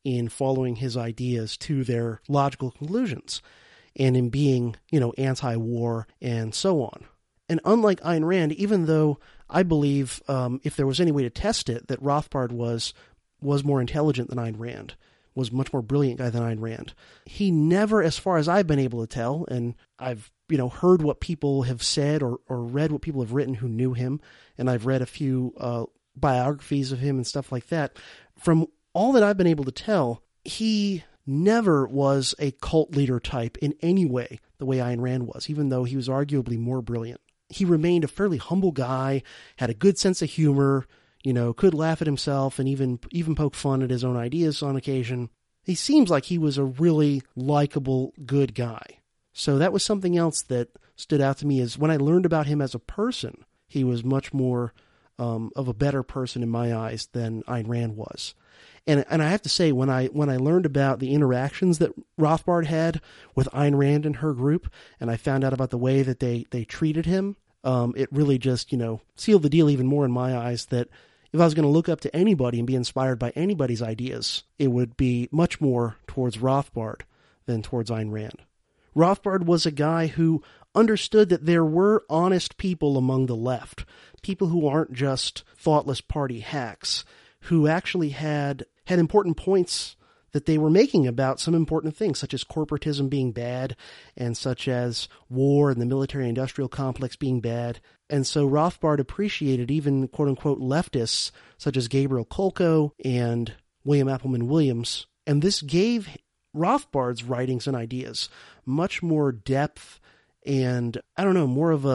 S1: in following his ideas to their logical conclusions and in being, anti-war and so on. And unlike Ayn Rand, even though I believe if there was any way to test it, that Rothbard was more intelligent than Ayn Rand, was a much more brilliant guy than Ayn Rand. He never, as far as I've been able to tell, and I've heard what people have said or read what people have written who knew him, and I've read a few biographies of him and stuff like that. From all that I've been able to tell, he never was a cult leader type in any way, the way Ayn Rand was, even though he was arguably more brilliant. He remained a fairly humble guy, had a good sense of humor, could laugh at himself and even poke fun at his own ideas on occasion. He seems like he was a really likable, good guy. So that was something else that stood out to me, is when I learned about him as a person, he was much more of a better person in my eyes than Ayn Rand was. And I have to say, when I learned about the interactions that Rothbard had with Ayn Rand and her group, and I found out about the way that they treated him, it really just, sealed the deal even more in my eyes that if I was going to look up to anybody and be inspired by anybody's ideas, it would be much more towards Rothbard than towards Ayn Rand. Rothbard was a guy who understood that there were honest people among the left, people who aren't just thoughtless party hacks, who actually had important points that they were making about some important things, such as corporatism being bad, and such as war and the military-industrial complex being bad. And so Rothbard appreciated even quote-unquote leftists, such as Gabriel Kolko and William Appleman Williams. And this gave Rothbard's writings and ideas much more depth and, more of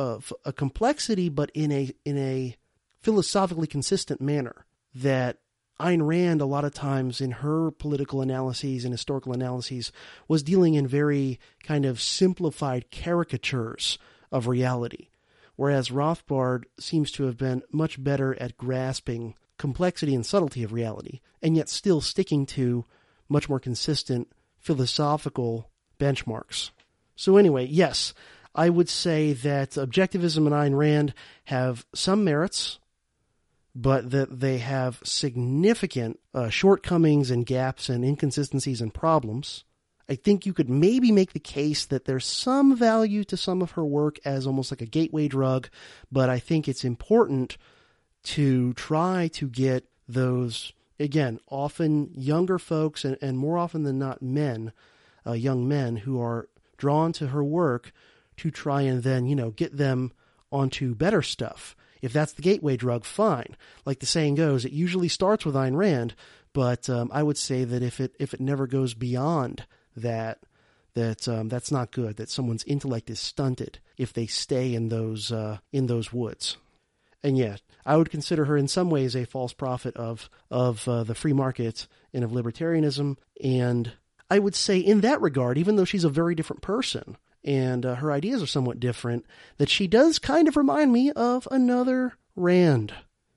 S1: a complexity, but in a philosophically consistent manner that Ayn Rand, a lot of times in her political analyses and historical analyses, was dealing in very kind of simplified caricatures of reality, whereas Rothbard seems to have been much better at grasping complexity and subtlety of reality, and yet still sticking to much more consistent philosophical benchmarks. So anyway, yes, I would say that objectivism and Ayn Rand have some merits, but that they have significant shortcomings and gaps and inconsistencies and problems. I think you could maybe make the case that there's some value to some of her work as almost like a gateway drug, but I think it's important to try to get those, again, often younger folks and more often than not men, young men who are drawn to her work to try and then, get them onto better stuff. If that's the gateway drug, fine. Like the saying goes, it usually starts with Ayn Rand, but I would say that if it never goes beyond that, that's not good. That someone's intellect is stunted if they stay in those woods. And yeah, I would consider her in some ways a false prophet of the free market and of libertarianism. And I would say in that regard, even though she's a very different person, and her ideas are somewhat different, that she does kind of remind me of another Rand.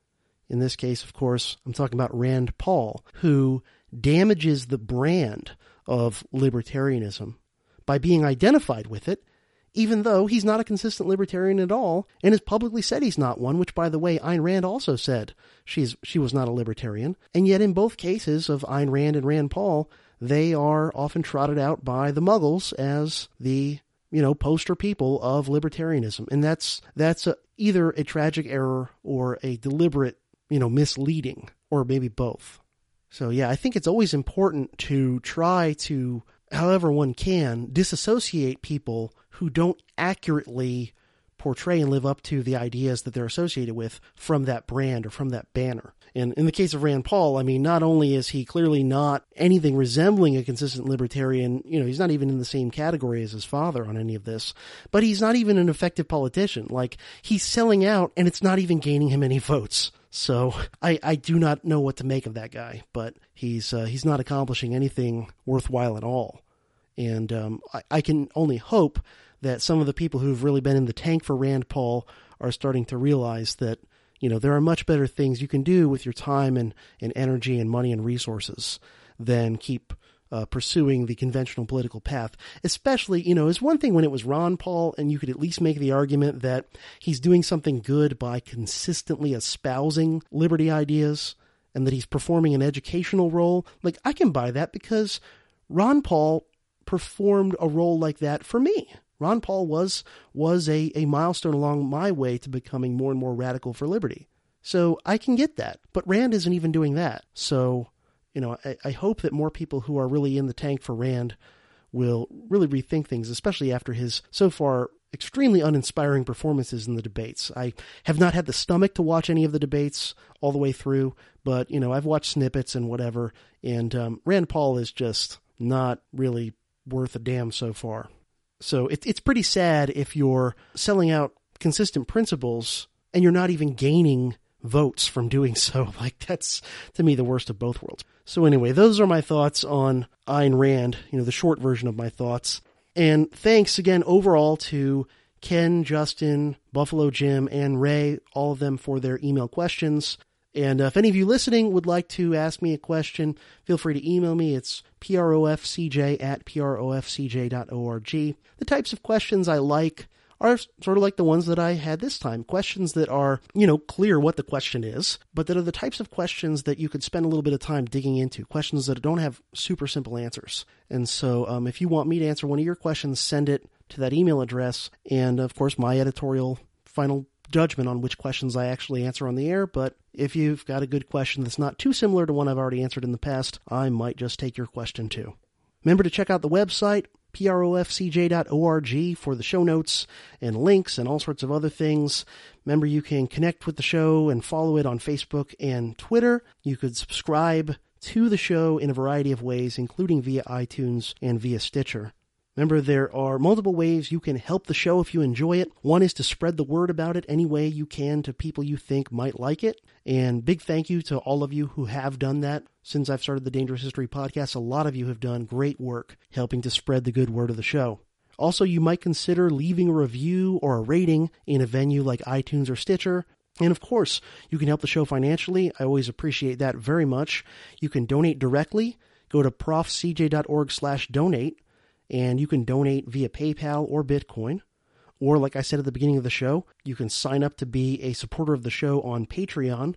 S1: In this case, of course, I'm talking about Rand Paul, who damages the brand of libertarianism by being identified with it, even though he's not a consistent libertarian at all, and has publicly said he's not one, which, by the way, Ayn Rand also said she was not a libertarian. And yet in both cases of Ayn Rand and Rand Paul, they are often trotted out by the Muggles as the poster people of libertarianism. And that's either a tragic error or a deliberate, misleading, or maybe both. So yeah, I think it's always important to try to, however one can, disassociate people who don't accurately portray and live up to the ideas that they're associated with from that brand or from that banner. And in the case of Rand Paul, not only is he clearly not anything resembling a consistent libertarian, he's not even in the same category as his father on any of this, but he's not even an effective politician. Like, he's selling out and it's not even gaining him any votes. So I do not know what to make of that guy, but he's not accomplishing anything worthwhile at all. And I can only hope that some of the people who've really been in the tank for Rand Paul are starting to realize that, there are much better things you can do with your time and energy and money and resources than keep pursuing the conventional political path. Especially, it's one thing when it was Ron Paul and you could at least make the argument that he's doing something good by consistently espousing liberty ideas and that he's performing an educational role. Like, I can buy that because Ron Paul performed a role like that for me. Ron Paul was a milestone along my way to becoming more and more radical for liberty. So I can get that. But Rand isn't even doing that. So, I hope that more people who are really in the tank for Rand will really rethink things, especially after his so far extremely uninspiring performances in the debates. I have not had the stomach to watch any of the debates all the way through, but, I've watched snippets and whatever, and Rand Paul is just not really worth a damn so far. So it's pretty sad if you're selling out consistent principles and you're not even gaining votes from doing so. Like, that's, to me, the worst of both worlds. So anyway, those are my thoughts on Ayn Rand, the short version of my thoughts. And thanks again overall to Ken, Justin, Buffalo Jim, and Ray, all of them for their email questions. And if any of you listening would like to ask me a question, feel free to email me. It's profcj@profcj.org. The types of questions I like are sort of like the ones that I had this time. Questions that are, clear what the question is, but that are the types of questions that you could spend a little bit of time digging into. Questions that don't have super simple answers. And so if you want me to answer one of your questions, send it to that email address. And of course, my editorial final judgment on which questions I actually answer on the air. But if you've got a good question that's not too similar to one I've already answered in the past, I might just take your question too. Remember to check out the website, profcj.org, for the show notes and links and all sorts of other things. Remember, you can connect with the show and follow it on Facebook and Twitter. You could subscribe to the show in a variety of ways, including via iTunes and via Stitcher. Remember, there are multiple ways you can help the show if you enjoy it. One is to spread the word about it any way you can to people you think might like it. And big thank you to all of you who have done that. Since I've started the Dangerous History Podcast, a lot of you have done great work helping to spread the good word of the show. Also, you might consider leaving a review or a rating in a venue like iTunes or Stitcher. And of course, you can help the show financially. I always appreciate that very much. You can donate directly. Go to profcj.org/donate. And you can donate via PayPal or Bitcoin. Or, like I said at the beginning of the show, you can sign up to be a supporter of the show on Patreon,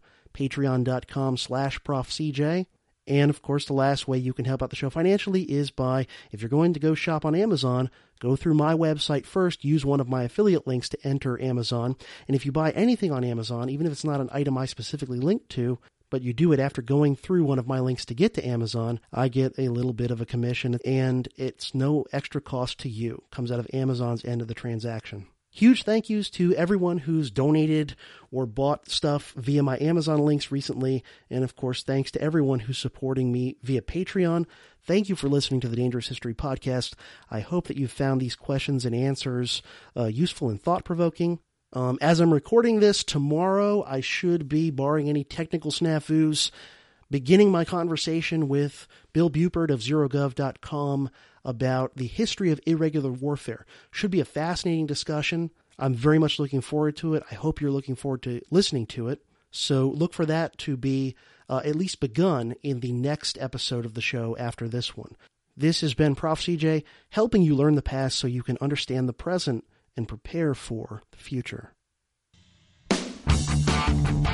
S1: patreon.com/profcj. And, of course, the last way you can help out the show financially is by, if you're going to go shop on Amazon, go through my website first, use one of my affiliate links to enter Amazon. And if you buy anything on Amazon, even if it's not an item I specifically linked to, but you do it after going through one of my links to get to Amazon, I get a little bit of a commission, and it's no extra cost to you. It comes out of Amazon's end of the transaction. Huge thank yous to everyone who's donated or bought stuff via my Amazon links recently, and of course, thanks to everyone who's supporting me via Patreon. Thank you for listening to the Dangerous History Podcast. I hope that you've found these questions and answers useful and thought-provoking. As I'm recording this, tomorrow I should be, barring any technical snafus, beginning my conversation with Bill Bupert of ZeroGov.com about the history of irregular warfare. Should be a fascinating discussion. I'm very much looking forward to it. I hope you're looking forward to listening to it. So look for that to be at least begun in the next episode of the show after this one. This has been Prof. CJ, helping you learn the past so you can understand the present and prepare for the future.